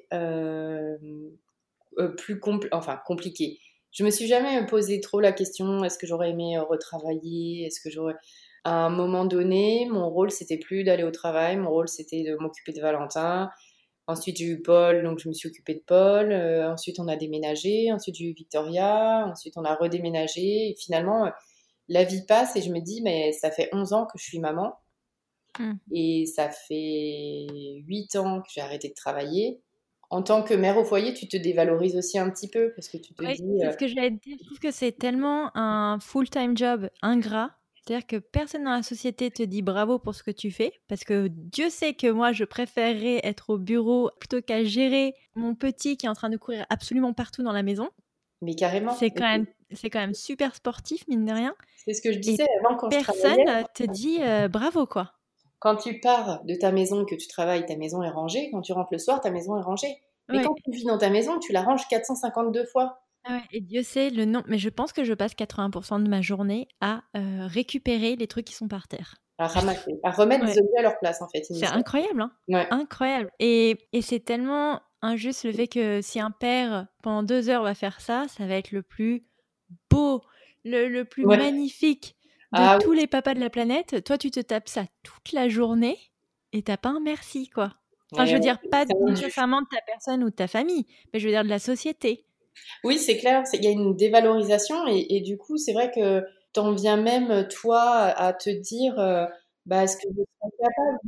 enfin compliqué. Je me suis jamais posé trop la question, est-ce que j'aurais aimé retravailler, est-ce que j'aurais... À un moment donné, mon rôle c'était plus d'aller au travail, mon rôle c'était de m'occuper de Valentin. Ensuite j'ai eu Paul, donc je me suis occupée de Paul. Ensuite on a déménagé, ensuite j'ai eu Victoria, ensuite on a redéménagé. Et finalement, la vie passe et je me dis, mais ça fait 11 ans que je suis maman Hmm. et ça fait 8 ans que j'ai arrêté de travailler. En tant que mère au foyer, tu te dévalorises aussi un petit peu parce que tu te Oui, dis, c'est ce que j'allais te dire. Je trouve que c'est tellement un full-time job ingrat. C'est-à-dire que personne dans la société te dit bravo pour ce que tu fais, parce que Dieu sait que moi, je préférerais être au bureau plutôt qu'à gérer mon petit qui est en train de courir absolument partout dans la maison. mais carrément. C'est quand même super sportif, mine de rien. C'est ce que je Et disais avant quand je travaillais. personne te dit bravo, quoi. Quand tu pars de ta maison, que tu travailles, ta maison est rangée. Quand tu rentres le soir, ta maison est rangée. Mais Ouais. quand tu vis dans ta maison, tu la ranges 452 fois. Ah ouais, et Dieu sait le nom, mais je pense que je passe 80% de ma journée à récupérer les trucs qui sont par terre. À ramasser, à remettre des Ouais. objets à leur place, en fait, C'est initialement. incroyable, hein? Ouais. Incroyable. Et c'est tellement injuste le fait que si un père, pendant 2 heures, va faire ça, ça va être le plus beau, le plus Ouais. magnifique de Ah tous oui. les papas de la planète. Toi, tu te tapes ça toute la journée et t'as pas un merci, quoi. Enfin, je Ouais, veux dire, pas c'est injuste. nécessairement de ta personne ou de ta famille, mais je veux dire de la société. Oui, c'est clair, il y a une dévalorisation et du coup, c'est vrai que t'en viens même, toi, à te dire, bah, est-ce que je serais capable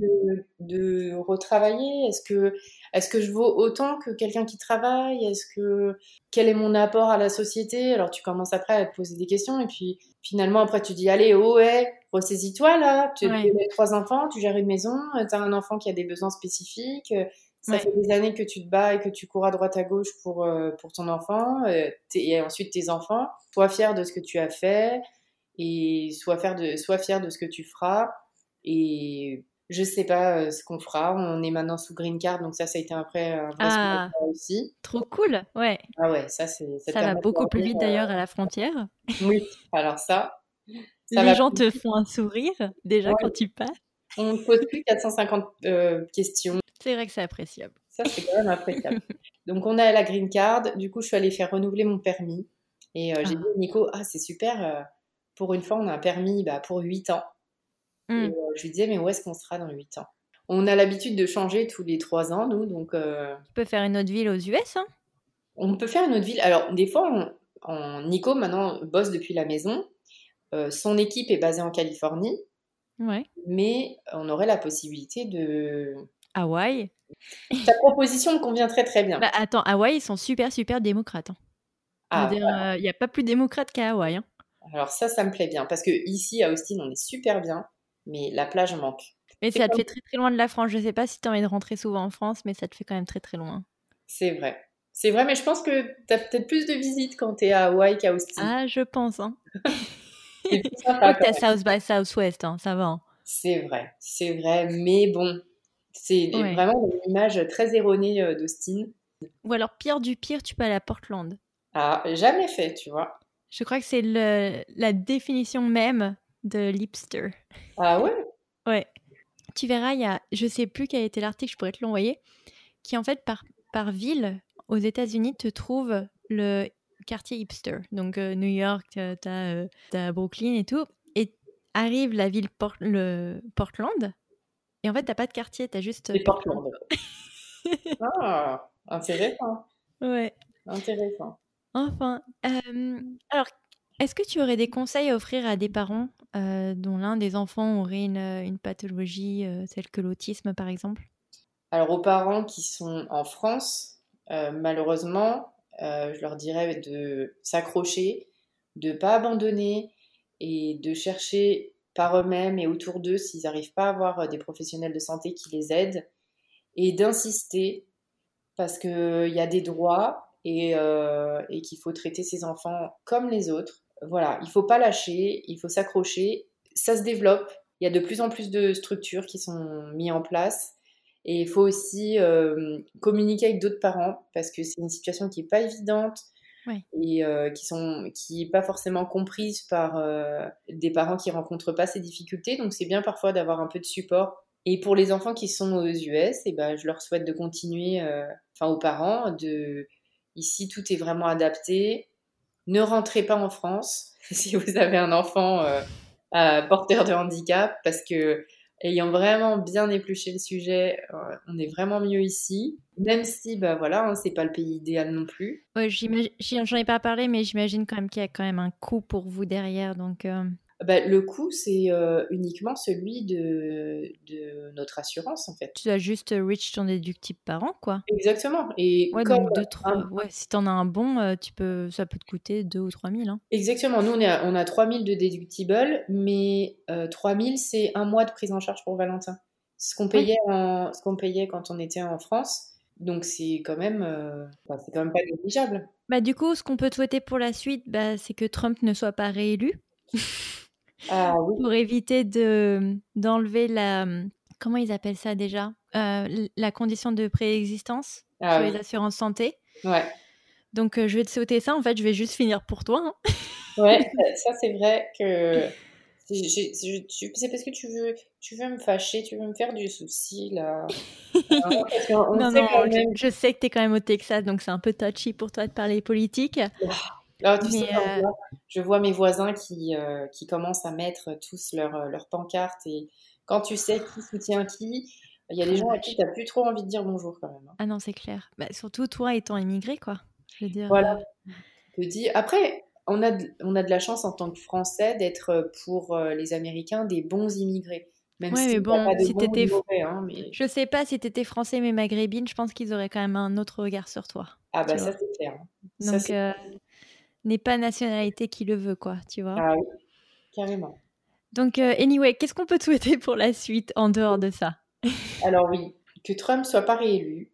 de retravailler? Est-ce que je vaux autant que quelqu'un qui travaille? Quel est mon apport à la société? Alors tu commences après à te poser des questions et puis finalement après tu dis, allez, oh ouais, ressaisis-toi là, tu Ouais, as 3 enfants, tu gères une maison, tu as un enfant qui a des besoins spécifiques, ça ouais. fait des années que tu te bats et que tu cours à droite à gauche pour ton enfant et ensuite tes enfants. Sois fier de ce que tu as fait et sois fier de ce que tu feras. Et je sais pas ce qu'on fera. On est maintenant sous Green Card, donc ça a été après un vrai Ah, soulagement aussi. trop cool. Ouais. Ah ouais, ça te Ça va permet de beaucoup leur plus dire vite d'ailleurs à la frontière. oui. Alors ça Les va gens plus te vite. font un sourire déjà quand Ouais. tu passes. On ne pose plus 450 questions. C'est vrai que c'est appréciable. Ça, c'est quand même appréciable. Donc, on a la green card. Du coup, je suis allée faire renouveler mon permis. Et j'ai dit Ah. à Nico, ah, c'est super. Pour une fois, on a un permis bah, pour 8 ans. Et Hmm. je lui disais, mais où est-ce qu'on sera dans 8 ans? On a l'habitude de changer tous les 3 ans, nous. Donc, Tu peux faire une autre ville aux US, hein? on peut faire une autre ville. Alors, des fois, Nico, maintenant, bosse depuis la maison. Son équipe est basée en Californie. Ouais. mais on aurait la possibilité de... Hawaï? Ta proposition me convient très, très bien. Bah, attends, Hawaï, ils sont super, super démocrates, hein. Je veux Ah, dire, il y a pas plus démocrate qu'à Hawaï, hein. alors ça me plaît bien, parce que ici à Austin, on est super bien, mais la plage manque. Mais C'est ça te comme fait très, très loin de la France. Je sais pas si tu as envie de rentrer souvent en France, mais ça te fait quand même très, très loin. c'est vrai. C'est vrai, mais je pense que tu as peut-être plus de visites quand tu es à Hawaï qu'à Austin. Ah, je pense, hein. C'est plus sympa Quoique quand tu même. South by Southwest, hein, ça va, hein. C'est vrai, mais bon, c'est Ouais. vraiment une image très erronée d'Austin. Ou alors pire du pire, tu peux aller à Portland. Ah, jamais fait, tu vois. Je crois que c'est la définition même de l'hipster. Ah ouais? Ouais. Tu verras, je sais plus quel était l'article, je pourrais te l'envoyer, qui en fait par ville aux États-Unis te trouve le quartier hipster. Donc New York, t'as Brooklyn et tout, et arrive la ville Portland, et en fait t'as pas de quartier, t'as juste C'est Portland. Portland. Ah, intéressant, Ouais. intéressant. Enfin, alors, est-ce que tu aurais des conseils à offrir à des parents dont l'un des enfants aurait une pathologie telle que l'autisme, par exemple? Alors aux parents qui sont en France, malheureusement, je leur dirais de s'accrocher, de pas abandonner et de chercher par eux-mêmes et autour d'eux s'ils n'arrivent pas à avoir des professionnels de santé qui les aident et d'insister parce qu'il y a des droits et qu'il faut traiter ces enfants comme les autres. Voilà, il faut pas lâcher, il faut s'accrocher. Ça se développe. Il y a de plus en plus de structures qui sont mises en place. Et il faut aussi communiquer avec d'autres parents parce que c'est une situation qui n'est pas évidente Ouais. et qui est pas forcément comprise par des parents qui rencontrent pas ces difficultés. Donc c'est bien parfois d'avoir un peu de support. Et pour les enfants qui sont aux US, et ben, je leur souhaite de continuer, enfin aux parents, ici tout est vraiment adapté. Ne rentrez pas en France si vous avez un enfant porteur de handicap, parce que ayant vraiment bien épluché le sujet, on est vraiment mieux ici. Même si, bah voilà, hein, c'est pas le pays idéal non plus. Ouais, j'en ai pas parlé, mais j'imagine quand même qu'il y a quand même un coût pour vous derrière. Donc, Bah, le coût, c'est uniquement celui de notre assurance, en fait. tu dois juste reach ton déductible par an, quoi. Exactement. Et Ouais, comme donc 2, 3. Ouais, si t'en as un bon, ça peut te coûter 2 ou 3 000, hein. exactement, nous on a 3000 de déductible, mais 3000 c'est un mois de prise en charge pour Valentin. Ouais. Ce qu'on payait quand on était en France, donc enfin, c'est quand même pas négligeable. Bah, du coup, ce qu'on peut te souhaiter pour la suite, bah, c'est que Trump ne soit pas réélu. Ah oui, Pour éviter d'enlever comment ils appellent ça déjà? La condition de préexistence ah sur les oui, assurances santé. ouais, Donc, je vais te souhaiter ça. En fait, je vais juste finir pour toi, hein. ouais, ça c'est vrai que c'est parce que tu veux me fâcher, tu veux me faire du souci là. Hein, parce qu'on Non, sait non, quand je même. je sais que tu es quand même au Texas, donc c'est un peu touchy pour toi de parler politique. Là, tu sais, Mais, je vois mes voisins qui commencent à mettre tous leurs pancartes et quand tu sais qui soutient qui, il y a oh des la gens à qui vache. tu as plus trop envie de dire bonjour quand même, hein. Ah non, c'est clair. Bah, surtout toi étant immigré, quoi. Je veux dire, Voilà, je te dis. Après, on a de la chance en tant que Français d'être pour les Américains des bons immigrés, même ouais, mais s'il n'y a bon, pas de si bons ou t'étais de f mauvais, hein, mais je sais pas si t'étais français mais maghrébine, je pense qu'ils auraient quand même un autre regard sur toi, ah bah tu ça vois? c'est clair, hein. Ça Donc, c'est n'est pas nationalité qui le veut, quoi, tu vois? ah oui, carrément. Donc, anyway, qu'est-ce qu'on peut te souhaiter pour la suite en dehors de ça? Alors oui, que Trump soit pas réélu,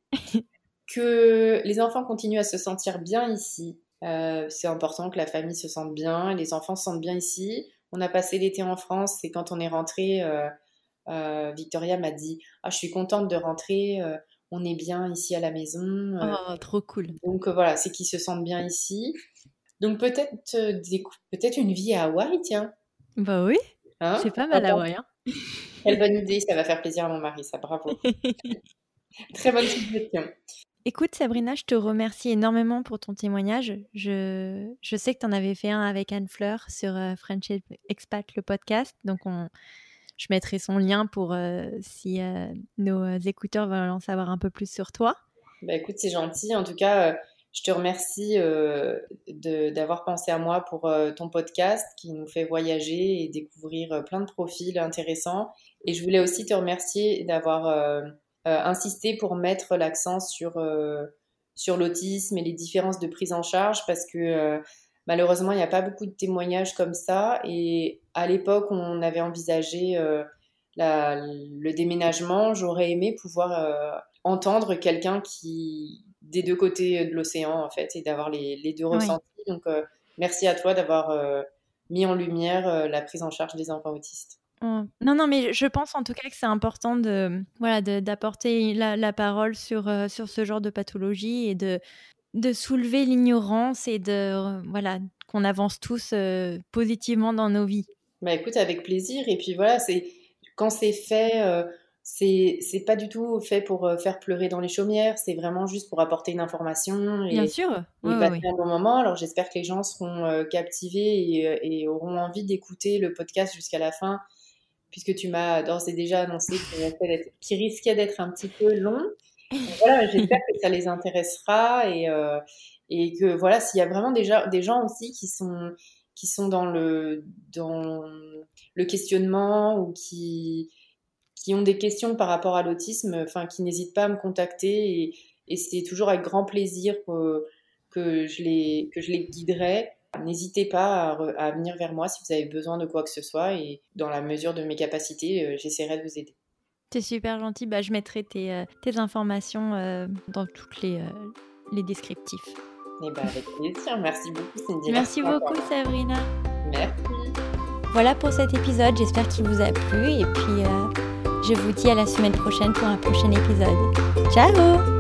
que les enfants continuent à se sentir bien ici. C'est important que la famille se sente bien, les enfants se sentent bien ici. On a passé l'été en France et quand on est rentré, Victoria m'a dit: «Ah, je suis contente de rentrer, on est bien ici à la maison». Oh, trop cool. Donc voilà, c'est qu'ils se sentent bien ici. Donc peut-être une vie à Hawaï, tiens, Bah oui, hein? c'est pas Pourquoi mal pas? Hawaï, hein? Quelle bonne idée, ça va faire plaisir à mon mari, ça, bravo. Très bonne suggestion. Écoute Sabrina, je te remercie énormément pour ton témoignage. Je sais que tu en avais fait un avec Anne Fleur sur, French Expat, le podcast, donc je mettrai son lien pour, si, nos écouteurs veulent en savoir un peu plus sur toi. Bah écoute, c'est gentil. En tout cas, Je te remercie d'avoir pensé à moi pour ton podcast qui nous fait voyager et découvrir plein de profils intéressants. Et je voulais aussi te remercier d'avoir insisté pour mettre l'accent sur l'autisme et les différences de prise en charge parce que malheureusement, il n'y a pas beaucoup de témoignages comme ça. Et à l'époque, on avait envisagé le déménagement. J'aurais aimé pouvoir entendre quelqu'un des deux côtés de l'océan, en fait, et d'avoir les deux Oui. ressentis. Donc, merci à toi d'avoir mis en lumière la prise en charge des enfants autistes. Non, non, mais je pense en tout cas que c'est important d'apporter la parole sur ce genre de pathologie et de soulever l'ignorance et voilà, qu'on avance tous positivement dans nos vies. Bah écoute, avec plaisir. Et puis voilà, quand c'est fait, c'est pas du tout fait pour faire pleurer dans les chaumières. C'est vraiment juste pour apporter une information Bien sûr, oui, et oui, passer oui. un bon moment. Alors j'espère que les gens seront captivés et auront envie d'écouter le podcast jusqu'à la fin, puisque tu m'as d'ores et déjà annoncé qu'il risquait d'être un petit peu long. Donc voilà, j'espère que ça les intéressera et que voilà, s'il y a vraiment déjà des gens aussi qui sont dans le questionnement ou qui ont des questions par rapport à l'autisme, enfin qui n'hésitent pas à me contacter et c'est toujours avec grand plaisir que je les guiderai. N'hésitez pas à venir vers moi si vous avez besoin de quoi que ce soit et dans la mesure de mes capacités, j'essaierai de vous aider. C'est super gentil. Bah, je mettrai tes informations dans toutes les descriptifs. Et ben avec plaisir. Merci beaucoup, Cindy. Merci Merci beaucoup, encore. Sabrina. Merci. Voilà pour cet épisode. J'espère qu'il vous a plu. Et puis, je vous dis à la semaine prochaine pour un prochain épisode. Ciao!